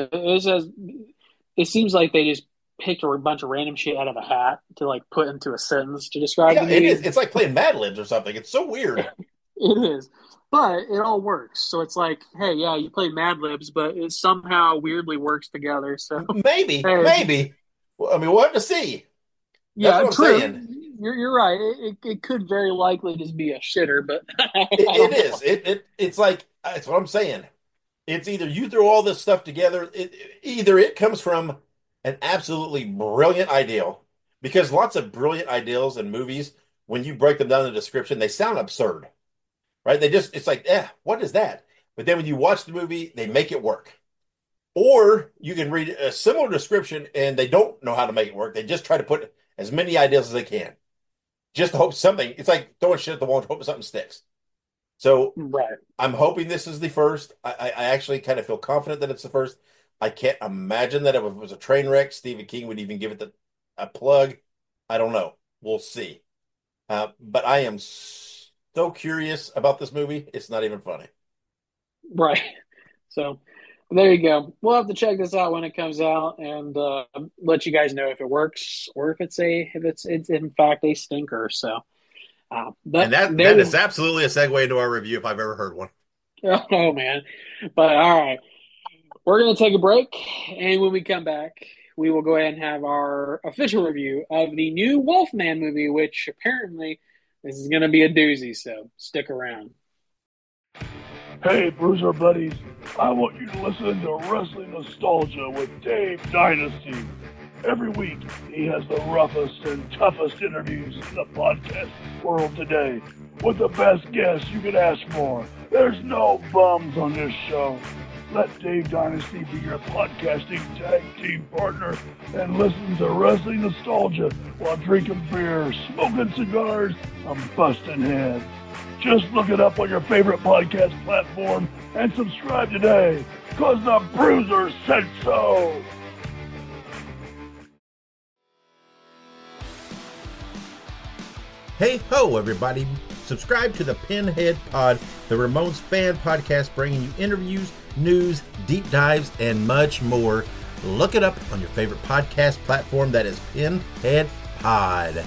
it seems like they just picked a bunch of random shit out of a hat to like put into a sentence to describe Yeah, the it is. movie. It's like playing Mad Libs or something. It's so weird. It is, but it all works. So it's like, hey, yeah, you played Mad Libs, but it somehow weirdly works together. So Maybe, hey, maybe. Well, I mean, we'll have to see. That's yeah, what I'm saying. true. You're right. It could very likely just be a shitter, but I It don't is. know. It's like it's what I'm saying. It's either you throw all this stuff together, either it comes from an absolutely brilliant ideal, because lots of brilliant ideals in movies, when you break them down in the description, they sound absurd, right? It's like, what is that? But then when you watch the movie, they make it work. Or you can read a similar description and they don't know how to make it work. They just try to put as many ideas as they can, just to hope something. It's like throwing shit at the wall and hoping something sticks. So Right. I'm hoping this is the first. I actually kind of feel confident that it's the first. I can't imagine that if it was a train wreck, Stephen King would even give it a plug. I don't know. We'll see. But I am so curious about this movie. It's not even funny. Right. So there you go. We'll have to check this out when it comes out and let you guys know if it works or if it's in fact a stinker. So, And but there that is we. absolutely a segue into our review if I've ever heard one. Oh man. But all right, we're gonna take a break, and when we come back, we will go ahead and have our official review of the new Wolfman movie, which apparently this is gonna be a doozy. So stick around. Hey, Bruiser buddies, I want you to listen to Wrestling Nostalgia with Dave Dynasty. Every week, he has the roughest and toughest interviews in the podcast world today, with the best guests you could ask for. There's no bums on this show. Let Dave Dynasty be your podcasting tag team partner and listen to Wrestling Nostalgia while drinking beer, smoking cigars, and busting heads. Just look it up on your favorite podcast platform and subscribe today, because the Bruiser said so. Hey ho, everybody. Subscribe to the Pinhead Pod, the Ramones fan podcast, bringing you interviews, news, deep dives, and much more. Look it up on your favorite podcast platform. That is Pinhead Pod.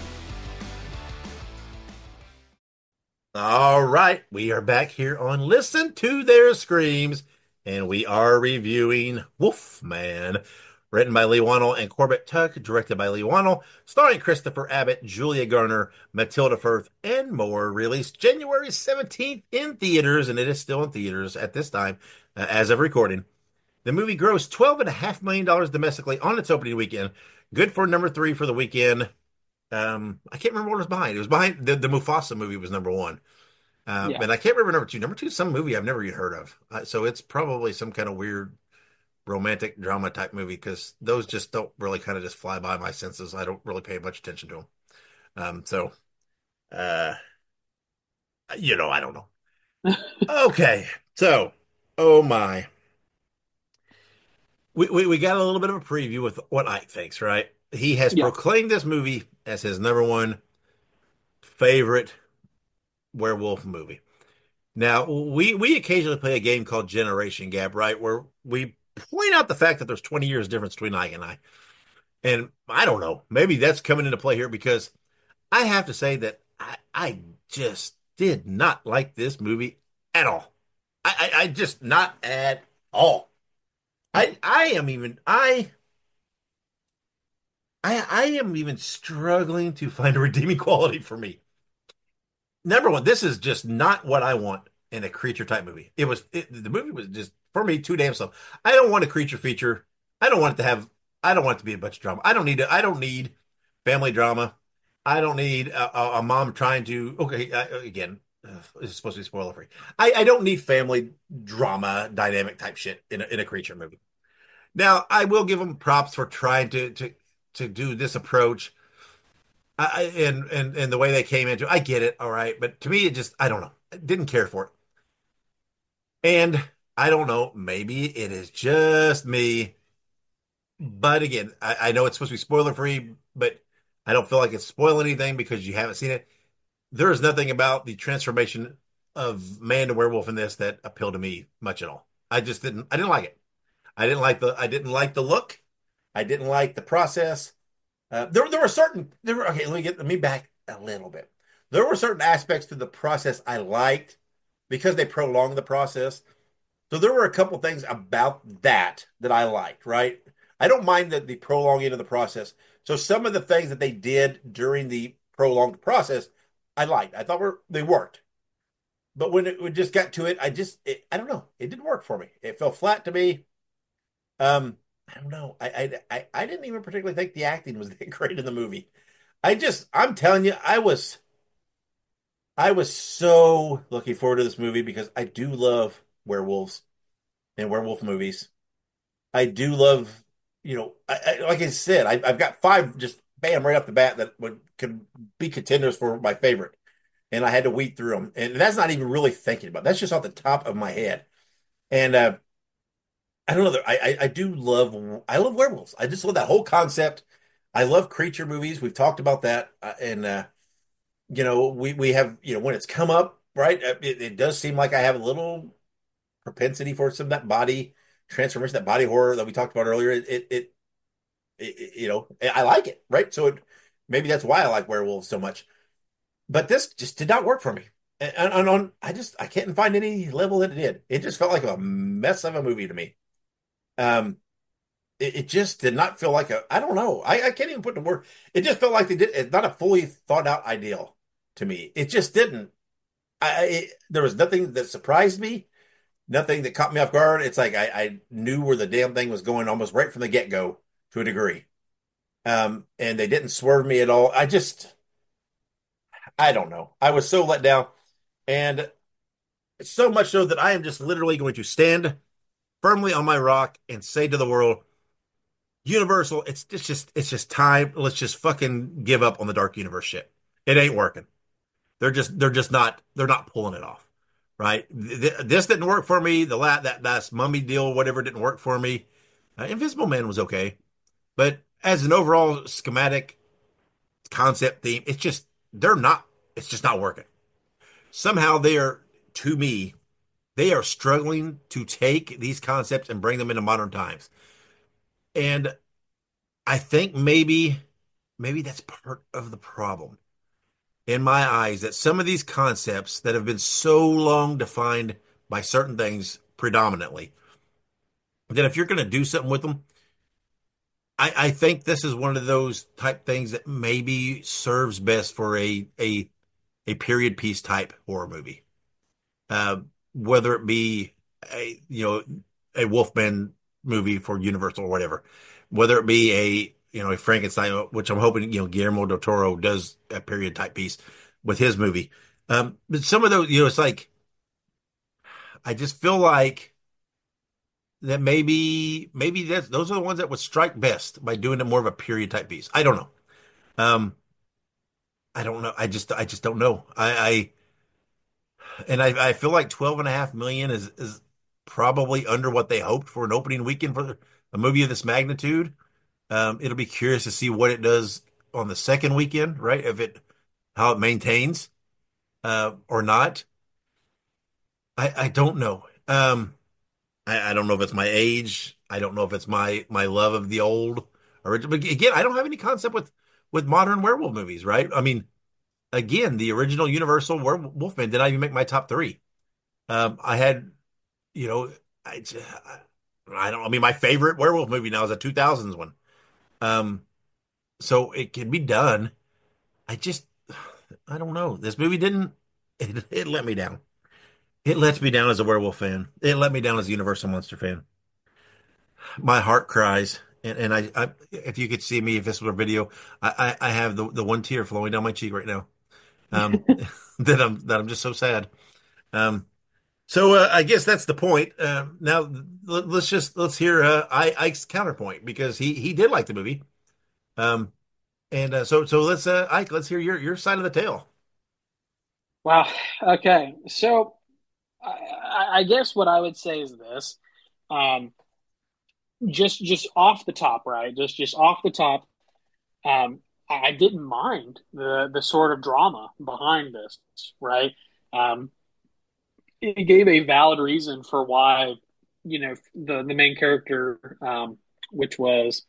All right, we are back here on Listen to Their Screams, and we are reviewing Wolfman, written by Lee Wannell and Corbett Tuck, directed by Lee Wannell, starring Christopher Abbott, Julia Garner, Matilda Firth, and more. Released January 17th in theaters, and it is still in theaters at this time, as of recording. The movie grossed $12.5 million domestically on its opening weekend. Good for number three for the weekend. I can't remember what it was behind. It was behind the Mufasa movie was number one. Yeah. And I can't remember number two. Number two is some movie I've never even heard of. So it's probably some kind of weird romantic drama type movie because those just don't really kind of just fly by my senses. I don't really pay much attention to them. So, uh, I don't know. Okay. So, oh my. We got a little bit of a preview with what Ike thinks, right? He has Yeah, proclaimed this movie as his number one favorite werewolf movie. Now, we occasionally play a game called Generation Gap, right? Where we point out the fact that there's 20 years difference between Ike and I. And I don't know, maybe that's coming into play here because I have to say that I just did not like this movie at all. I just not at all. I am even I am even struggling to find a redeeming quality for me. Number one, this is just not what I want in a creature type movie. The movie was just for me too damn slow. I don't want a creature feature. I don't want it to have. I don't want it to be a bunch of drama. I don't need family drama. I don't need a mom trying to. Okay, again, this is supposed to be spoiler free. I don't need family drama dynamic type shit in a creature movie. Now, I will give them props for trying to do this approach. And the way they came into it, I get it, all right, but to me, it just I don't know, I didn't care for it, and I don't know, maybe it is just me, but again, I know it's supposed to be spoiler free, but I don't feel like it's spoiling anything because you haven't seen it. There is nothing about the transformation of man to werewolf in this that appealed to me much at all. I didn't like it. I didn't like the look. I didn't like the process. There were okay, let me back a little bit. There were certain aspects to the process I liked because they prolonged the process. So there were a couple things about that I liked, right? I don't mind the prolonging of the process. So some of the things that they did during the prolonged process, I liked. I thought they worked. But when it just got to it, I don't know. It didn't work for me. It fell flat to me. I don't know. I didn't even particularly think the acting was that great in the movie. I'm telling you, I was so looking forward to this movie because I do love werewolves and werewolf movies. I do love, like I said, I've got five just bam right off the bat that would could be contenders for my favorite, and I had to weed through them, and that's not even really thinking about. It. That's just off the top of my head, and I don't know. I love werewolves. I just love that whole concept. I love creature movies. We've talked about that, and we have when it's come up, right? It does seem like I have a little propensity for some of that body transformation, that body horror that we talked about earlier. I like it, right? So maybe that's why I like werewolves so much. But this just did not work for me, and I can't find any level that it did. It just felt like a mess of a movie to me. Um, it just did not feel like I don't know. I can't even put the word. It just felt like they did. It's not a fully thought out ideal to me. It just didn't. There was nothing that surprised me, nothing that caught me off guard. It's like I knew where the damn thing was going almost right from the get go to a degree. And they didn't swerve me at all. I don't know. I was so let down, and so much so that I am just literally going to stand firmly on my rock and say to the world, Universal, it's just time. Let's just fucking give up on the Dark Universe shit. It ain't working. They're not pulling it off. Right? This didn't work for me. That last mummy deal, whatever, didn't work for me. Invisible Man was okay, but as an overall schematic concept theme, they're not. It's just not working. Somehow they are, to me, they are struggling to take these concepts and bring them into modern times. And I think maybe that's part of the problem in my eyes that some of these concepts that have been so long defined by certain things predominantly, that if you're going to do something with them, I think this is one of those type things that maybe serves best for a period piece type horror movie. Uh, Whether it be a Wolfman movie for Universal or whatever, whether it be a Frankenstein, which I'm hoping Guillermo del Toro does a period type piece with his movie. But some of those, it's like I just feel like that maybe those are the ones that would strike best by doing it more of a period type piece. I don't know. Um, I don't know. I just don't know. And I feel like 12.5 million is probably under what they hoped for an opening weekend for a movie of this magnitude. It'll be curious to see what it does on the second weekend, right? If it how it maintains or not. I don't know. I don't know if it's my age. I don't know if it's my love of the old original. But again, I don't have any concept with modern werewolf movies, right? I mean, again, the original Universal Wolfman did not even make my top three. I had, you know, I, I don't. I mean, my favorite werewolf movie now is a 2000s one. Um, so it can be done. I just, I don't know. This movie didn't. It let me down. It lets me down as a werewolf fan. It let me down as a Universal Monster fan. My heart cries, and if you could see me, if this were a video, I have the one tear flowing down my cheek right now. Um, that I'm just so sad. Um, so I guess that's the point. Now let's hear Ike's counterpoint because he did like the movie. Um, and so let's Ike, let's hear your side of the tale. Wow. Okay. So I guess what I would say is this. Um, just off the top, right? Just off the top. Um, I didn't mind the sort of drama behind this, right? Um, it gave a valid reason for why, the main character, which was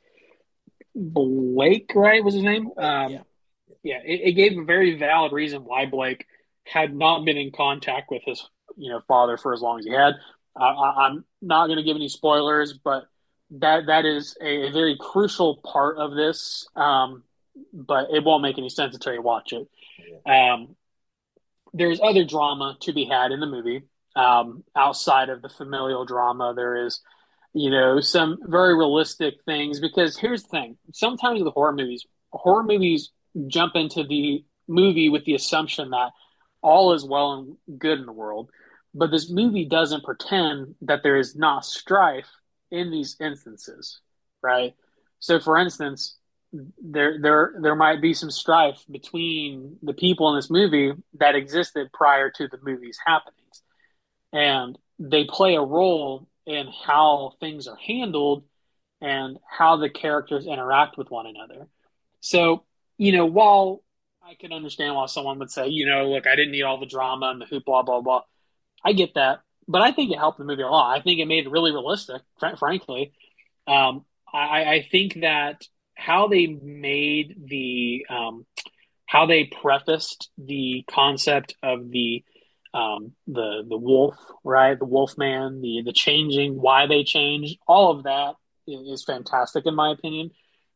Blake, right, was his name? Blake, yeah. Yeah, it gave a very valid reason why Blake had not been in contact with his, father for as long as he had. I'm not going to give any spoilers, but that is a very crucial part of this. But it won't make any sense until you watch it. Um, there's other drama to be had in the movie. Outside of the familial drama, there is, some very realistic things. Because here's the thing: sometimes with horror movies jump into the movie with the assumption that all is well and good in the world, but this movie doesn't pretend that there is not strife in these instances, right? So, for instance, there might be some strife between the people in this movie that existed prior to the movie's happenings, and they play a role in how things are handled and how the characters interact with one another. So, while I can understand why someone would say, look, I didn't need all the drama and the hoop, blah, blah, blah. I get that. But I think it helped the movie a lot. I think it made it really realistic, frankly. I think that how they made how they prefaced the concept of the wolf, right? The wolf man, the changing, why they changed, all of that is fantastic in my opinion.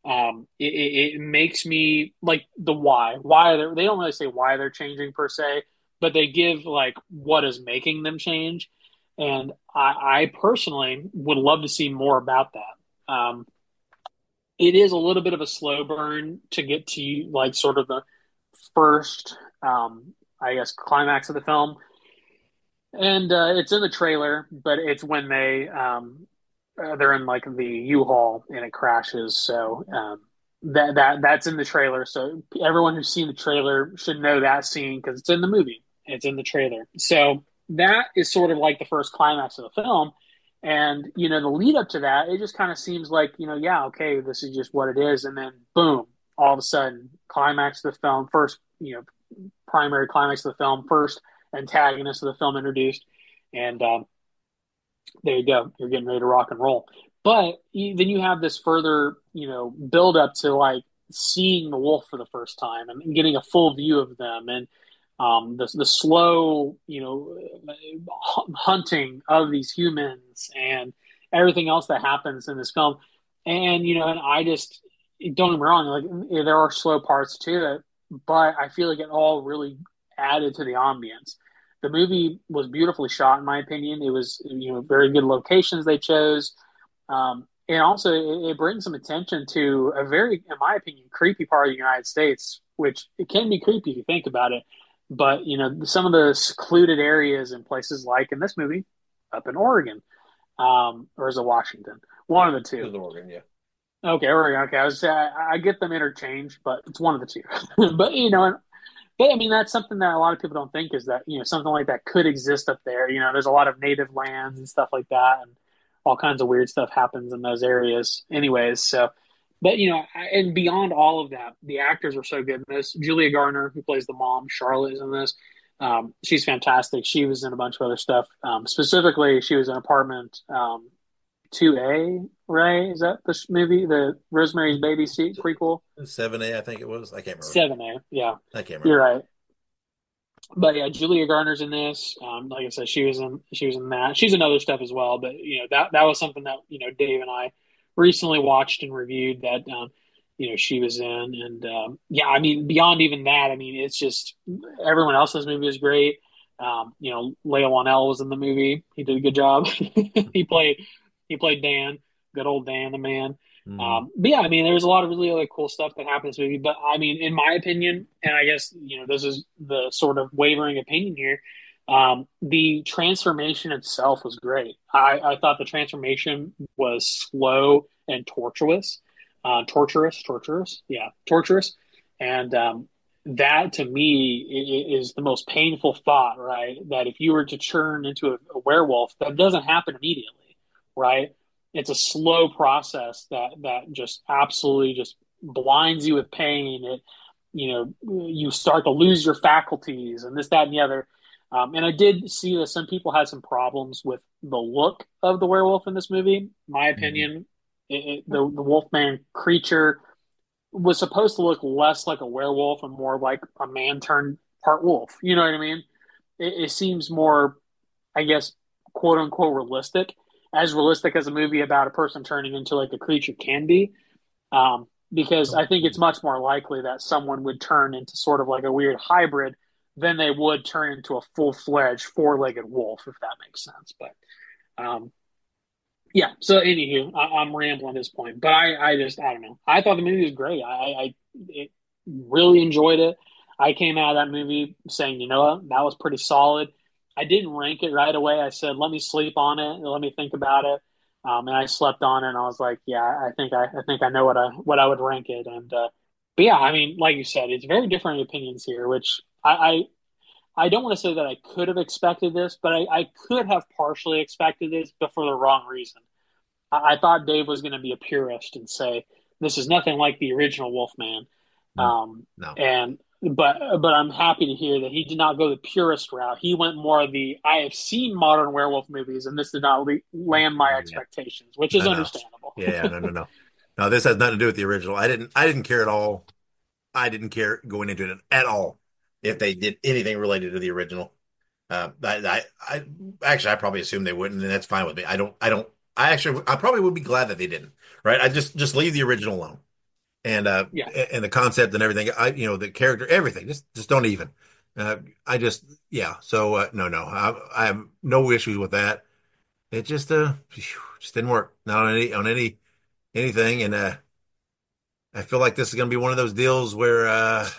It makes me like the why they don't really say why they're changing per se, but they give like what is making them change. And I personally would love to see more about that. It is a little bit of a slow burn to get to like sort of the first, I guess, climax of the film, and it's in the trailer, but it's when they're in like the U-Haul and it crashes. So that's in the trailer. So everyone who's seen the trailer should know that scene because it's in the movie. It's in the trailer. So that is sort of like the first climax of the film. And the lead up to that, it just kind of seems like yeah, okay, this is just what it is, and then boom, all of a sudden, climax of the film, first primary climax of the film, first antagonist of the film introduced, and there you go. You're getting ready to rock and roll. But then you have this further, build up to like seeing the wolf for the first time and getting a full view of them, and the slow, hunting of these humans and everything else that happens in this film. And and I just don't get me wrong, like there are slow parts to it, but I feel like it all really added to the ambience. The movie was beautifully shot, in my opinion. It was, very good locations they chose. And also, it brings some attention to a very, in my opinion, creepy part of the United States, which it can be creepy if you think about it. But, some of the secluded areas and places like in this movie, up in Oregon, or is it Washington? One of the two. It was Oregon, yeah. Okay, Oregon. Okay, I get them interchanged, but it's one of the two. But But I mean, that's something that a lot of people don't think is that, something like that could exist up there. There's a lot of native lands and stuff like that, and all kinds of weird stuff happens in those areas, anyways. So, but and beyond all of that, the actors are so good in this. Julia Garner, who plays the mom, Charlotte, is in this. She's fantastic. She was in a bunch of other stuff. Specifically, she was in Apartment 2A, right? Is that the movie, the Rosemary's Baby prequel? 7A, I think it was. I can't remember. 7A, yeah. I can't You're remember. right. But yeah, Julia Garner's in this. Like I said, she was in that. She's in other stuff as well. But that was something that Dave and I recently watched and reviewed that she was in. And yeah, I mean, beyond even that, I mean, it's just everyone else in this movie is great. Leo Whannell was in the movie. He did a good job. He played Dan, good old Dan, the man. Mhm. But yeah, I mean, there's a lot of really, really cool stuff that happens in this movie. But I mean, in my opinion, and I guess, this is the sort of wavering opinion here, the transformation itself was great. I thought the transformation was slow and tortuous. Torturous. And that to me is the most painful thought, right? That if you were to turn into a werewolf, that doesn't happen immediately, right? It's a slow process that just absolutely just blinds you with pain. You start to lose your faculties and this, that, and the other. And I did see that some people had some problems with the look of the werewolf in this movie. My Mhm. opinion, the Wolfman creature was supposed to look less like a werewolf and more like a man turned part wolf. You know what I mean? It seems more, I guess, quote unquote realistic as a movie about a person turning into like a creature can be. Because I think it's much more likely that someone would turn into sort of like a weird hybrid than they would turn into a full fledged four-legged wolf, if that makes sense. But um, yeah, so anywho, I'm rambling at this point, but I don't know. I thought the movie was great. Really enjoyed it. I came out of that movie saying, you know what, that was pretty solid. I didn't rank it right away. I said, let me sleep on it and let me think about it. And I slept on it, and I was like, yeah, I think I know what I would rank it. And but yeah, I mean, like you said, it's very different opinions here, which I don't want to say that I could have expected this, but I could have partially expected this, but for the wrong reason. I thought Dave was going to be a purist and say this is nothing like the original Wolfman. No, Um, no. and but I'm happy to hear that he did not go the purist route. He went more of the I have seen modern werewolf movies, and this did not land my Yeah, expectations, which is I know. understandable. Yeah, no, no, no. No, this has nothing to do with the original. I didn't care at all. I didn't care going into it at all if they did anything related to the original. I actually I probably assumed they wouldn't, and that's fine with me. I probably would be glad that they didn't. Right? I just leave the original alone, and Yeah. and the concept and everything. The character, everything. Just don't even. I just yeah. So no, no. I have no issues with that. It just didn't work. Not on anything, and I feel like this is going to be one of those deals where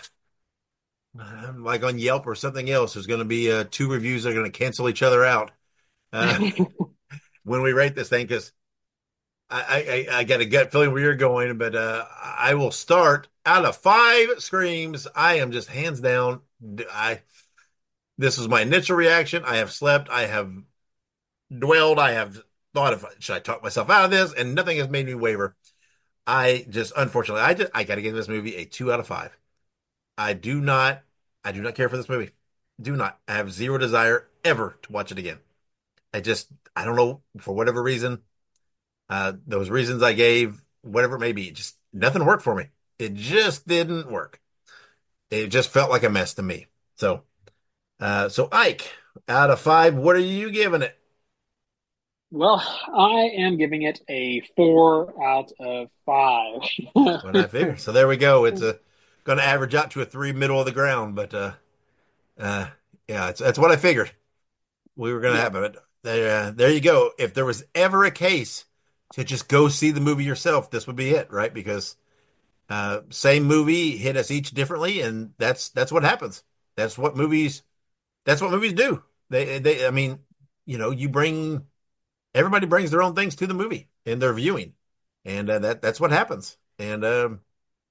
like on Yelp or something else, there's going to be two reviews that are going to cancel each other out when we rate this thing because I got a gut feeling where you're going, but I will start out of five screams. I am just hands down. I This was my initial reaction. I have slept. I have dwelled. I have thought of should I talk myself out of this, and nothing has made me waver. Unfortunately I got to give this movie a 2 out of 5. I do not I do not care for this movie. Do not. I have zero desire ever to watch it again. I don't know for whatever reason. Those reasons I gave, whatever it may be, just nothing worked for me. It just didn't work. It just felt like a mess to me. So Ike, out of 5, what are you giving it? Well, I am giving it a 4 out of 5. That's what I figured. So there we go. It's going to average out to a 3 middle of the ground, but uh, yeah, that's what I figured we were going to Yeah. have it. There you go. If there was ever a case to just go see the movie yourself, this would be it, right? Because same movie hit us each differently, and that's what happens. That's what movies that's what movies do. I mean, you bring everybody brings their own things to the movie in their viewing, and that's what happens. And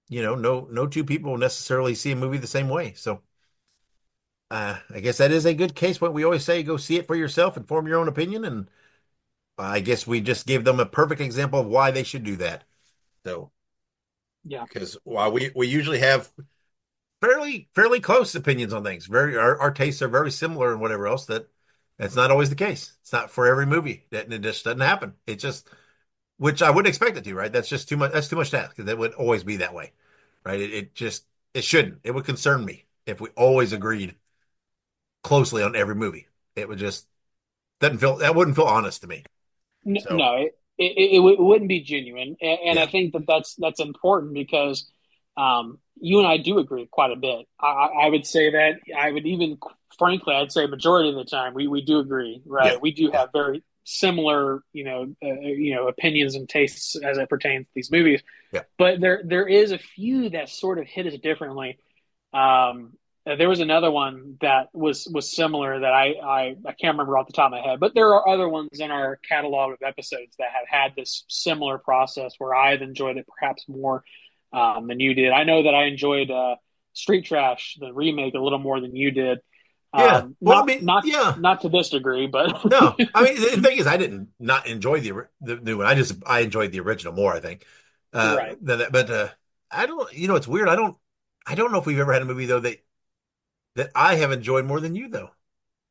no two people necessarily see a movie the same way. So I guess that is a good case. What we always say, go see it for yourself and form your own opinion. And I guess we just gave them a perfect example of why they should do that. So Yeah. because while we usually have fairly close opinions on things, our tastes are very similar and whatever else, that's not always the case. It's not for every movie. That it just doesn't happen. It just which I wouldn't expect it to, right? That's just too much. That's too much to ask because that would always be that way, right? It shouldn't. It would concern me if we always agreed closely on every movie. It would just doesn't feel that wouldn't feel honest to me. So No, it wouldn't be genuine, and I yeah, think that that's important because you and I do agree quite a bit. I would say that I would even, frankly, I'd say majority of the time we do agree, yeah, right? We do yeah, have very similar, opinions and tastes as it pertains to these movies. yeah, But there is a few that sort of hit us differently. Um, there was another one that was similar that I can't remember off the top of my head, but there are other ones in our catalog of episodes that have had this similar process where I've enjoyed it perhaps more than you did. I know that I enjoyed Street Trash, the remake, a little more than you did. yeah. Well, I Not mean, not yeah. not to this degree, but No, I mean the thing is, I didn't not enjoy the new one. I enjoyed the original more. I think, right. but I don't. It's weird. I don't know if we've ever had a movie though that I have enjoyed more than you though.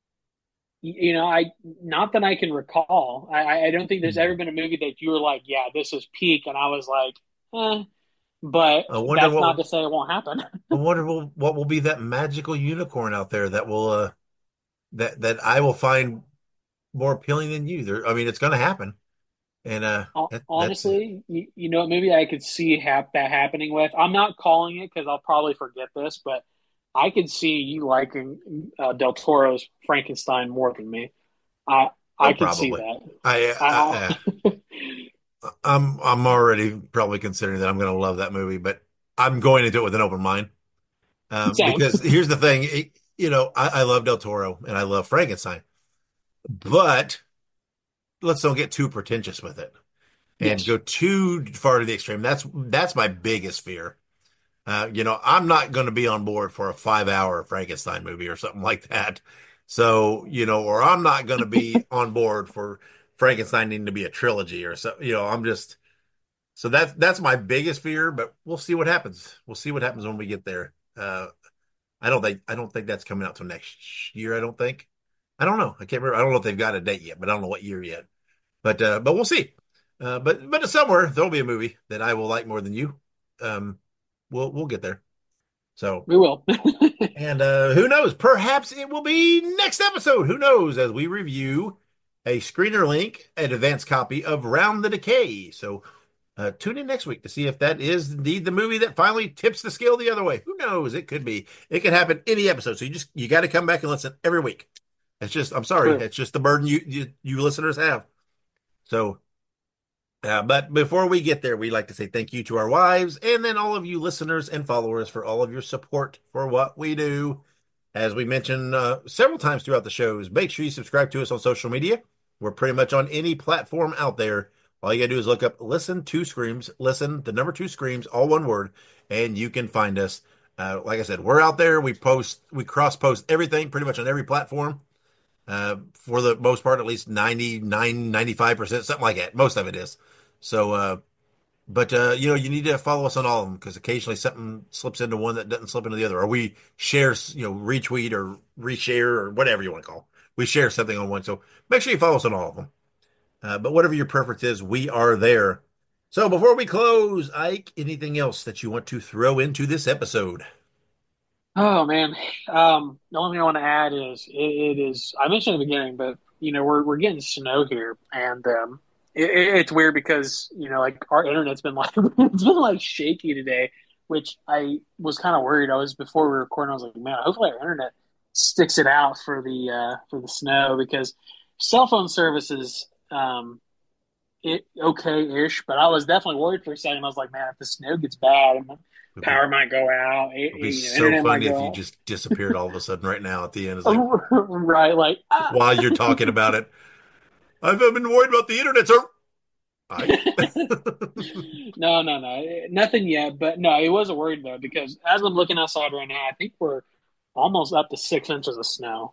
I not that I can recall. I don't think there's Hmm. ever been a movie that you were like, yeah, this is peak, and I was like, eh. But I wonder that's not what to say it won't happen. I wonder what will be that magical unicorn out there that will that I will find more appealing than you. There, I mean, it's going to happen, and that's Honestly, maybe I could see that happening with. I'm not calling it because I'll probably forget this, but I could see you liking Del Toro's Frankenstein more than me. I oh I could see probably. that. I I'm already probably considering that I'm going to love that movie, but I'm going into it with an open mind. Same. Because here's the thing, I love Del Toro and I love Frankenstein, but let's don't get too pretentious with it and Yes. go too far to the extreme. That's my biggest fear. I'm not going to be on board for a 5 hour Frankenstein movie or something like that. So, or I'm not going to be on board for Frankenstein needing to be a trilogy or so. I'm just so that's my biggest fear. But we'll see what happens. We'll see what happens when we get there. I don't think that's coming out till next year. I don't think. I don't know. I can't remember. I don't know if they've got a date yet, but I don't know what year yet. But we'll see. But somewhere there'll be a movie that I will like more than you. Um, we'll get there. So We will. and who knows? Perhaps it will be next episode. Who knows? As we review a screener link, an advanced copy of Round the Decay. So tune in next week to see if that is indeed the movie that finally tips the scale the other way. Who knows? It could be. It could happen any episode. So you got to come back and listen every week. It's just I'm sorry, True. it's just the burden you listeners have. So, but before we get there, we'd like to say thank you to our wives and then all of you listeners and followers for all of your support for what we do. As we mentioned several times throughout the shows, make sure you subscribe to us on social media. We're pretty much on any platform out there. All you gotta do is look up Listen to Screams, listen, the number two screams, all one word, and you can find us. Like I said, we're out there. We cross post everything pretty much on every platform. For the most part, at least 99, 95%, something like that. Most of it is. So, but you need to follow us on all of them because occasionally something slips into one that doesn't slip into the other, or we share, retweet or reshare or whatever you want to call. It. We share something on one, so make sure you follow us on all of them. But whatever your preference is, we are there. So before we close, Ike, anything else that you want to throw into this episode? Oh man. The only thing I want to add is it is I mentioned in the beginning, but we're getting snow here, and it's weird because like our internet's been like it's been like shaky today, which I was kind of worried. I was before we were recording. I was like, man, hopefully our internet sticks it out for the snow because cell phone services it okay-ish, but I was definitely worried for a second. I was like, man, if the snow gets bad, It'd be power might go out, it'd be so internet might funny if you go just disappeared all of a sudden right now at the end. It's out. like Right, like while you're talking about it, I've been worried about the internet, sir. I No, nothing yet. But no, it was a word though because as I'm looking outside right now, I think we're almost up to 6 inches of snow.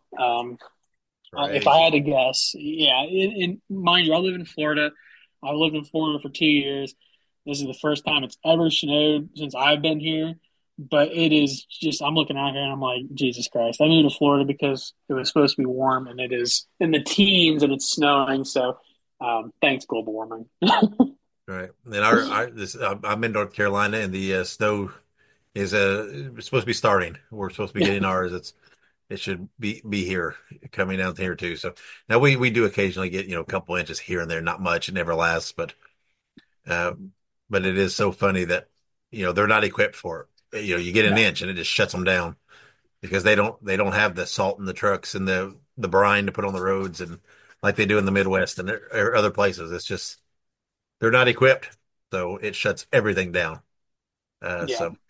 If I crazy. had to guess, yeah. And mind you, I live in Florida. I've lived in Florida for 2 years. This is the first time it's ever snowed since I've been here. But it is just, I'm looking out here and I'm like, Jesus Christ. I moved to Florida because it was supposed to be warm and it is in the teens and it's snowing. So thanks, global warming. Right. And I'm in North Carolina, and the snow is supposed to be starting. We're supposed to be getting ours. It should be here, coming down here too. So now we do occasionally get, a couple inches here and there, not much. It never lasts, uh, but it is so funny that they're not equipped for it. You get an No, inch and it just shuts them down because they don't have the salt in the trucks and the brine to put on the roads and like they do in the Midwest and or other places. It's just they're not equipped, so it shuts everything down. yeah, So,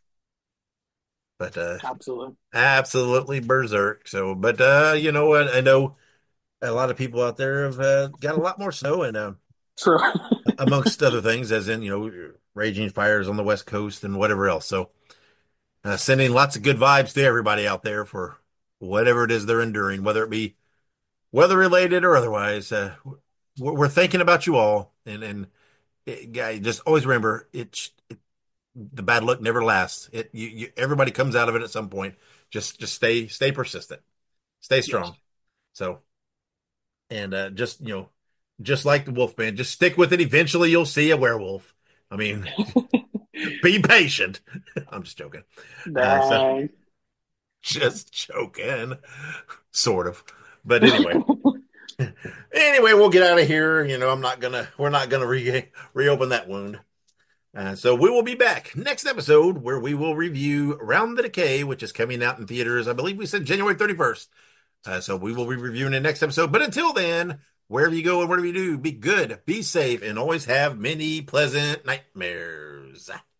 but absolutely. absolutely berserk. So, but you know what? I know a lot of people out there have got a lot more snow, and True. amongst other things, as in raging fires on the West Coast and whatever else. So, sending lots of good vibes to everybody out there for whatever it is they're enduring, whether it be weather related or otherwise. We're thinking about you all, and guy, just always remember the bad luck never lasts. Everybody comes out of it at some point. Just stay persistent, stay Yes. strong. So, and just like the Wolfman, just stick with it. Eventually, you'll see a werewolf. I mean, be patient. I'm just joking. So Dang. just joking, sort of. But anyway, we'll get out of here. We're not gonna reopen that wound. So we will be back next episode where we will review Round the Decay, which is coming out in theaters. I believe we said January 31st. So we will be reviewing the next episode. But until then, wherever you go and whatever you do, be good, be safe, and always have many pleasant nightmares.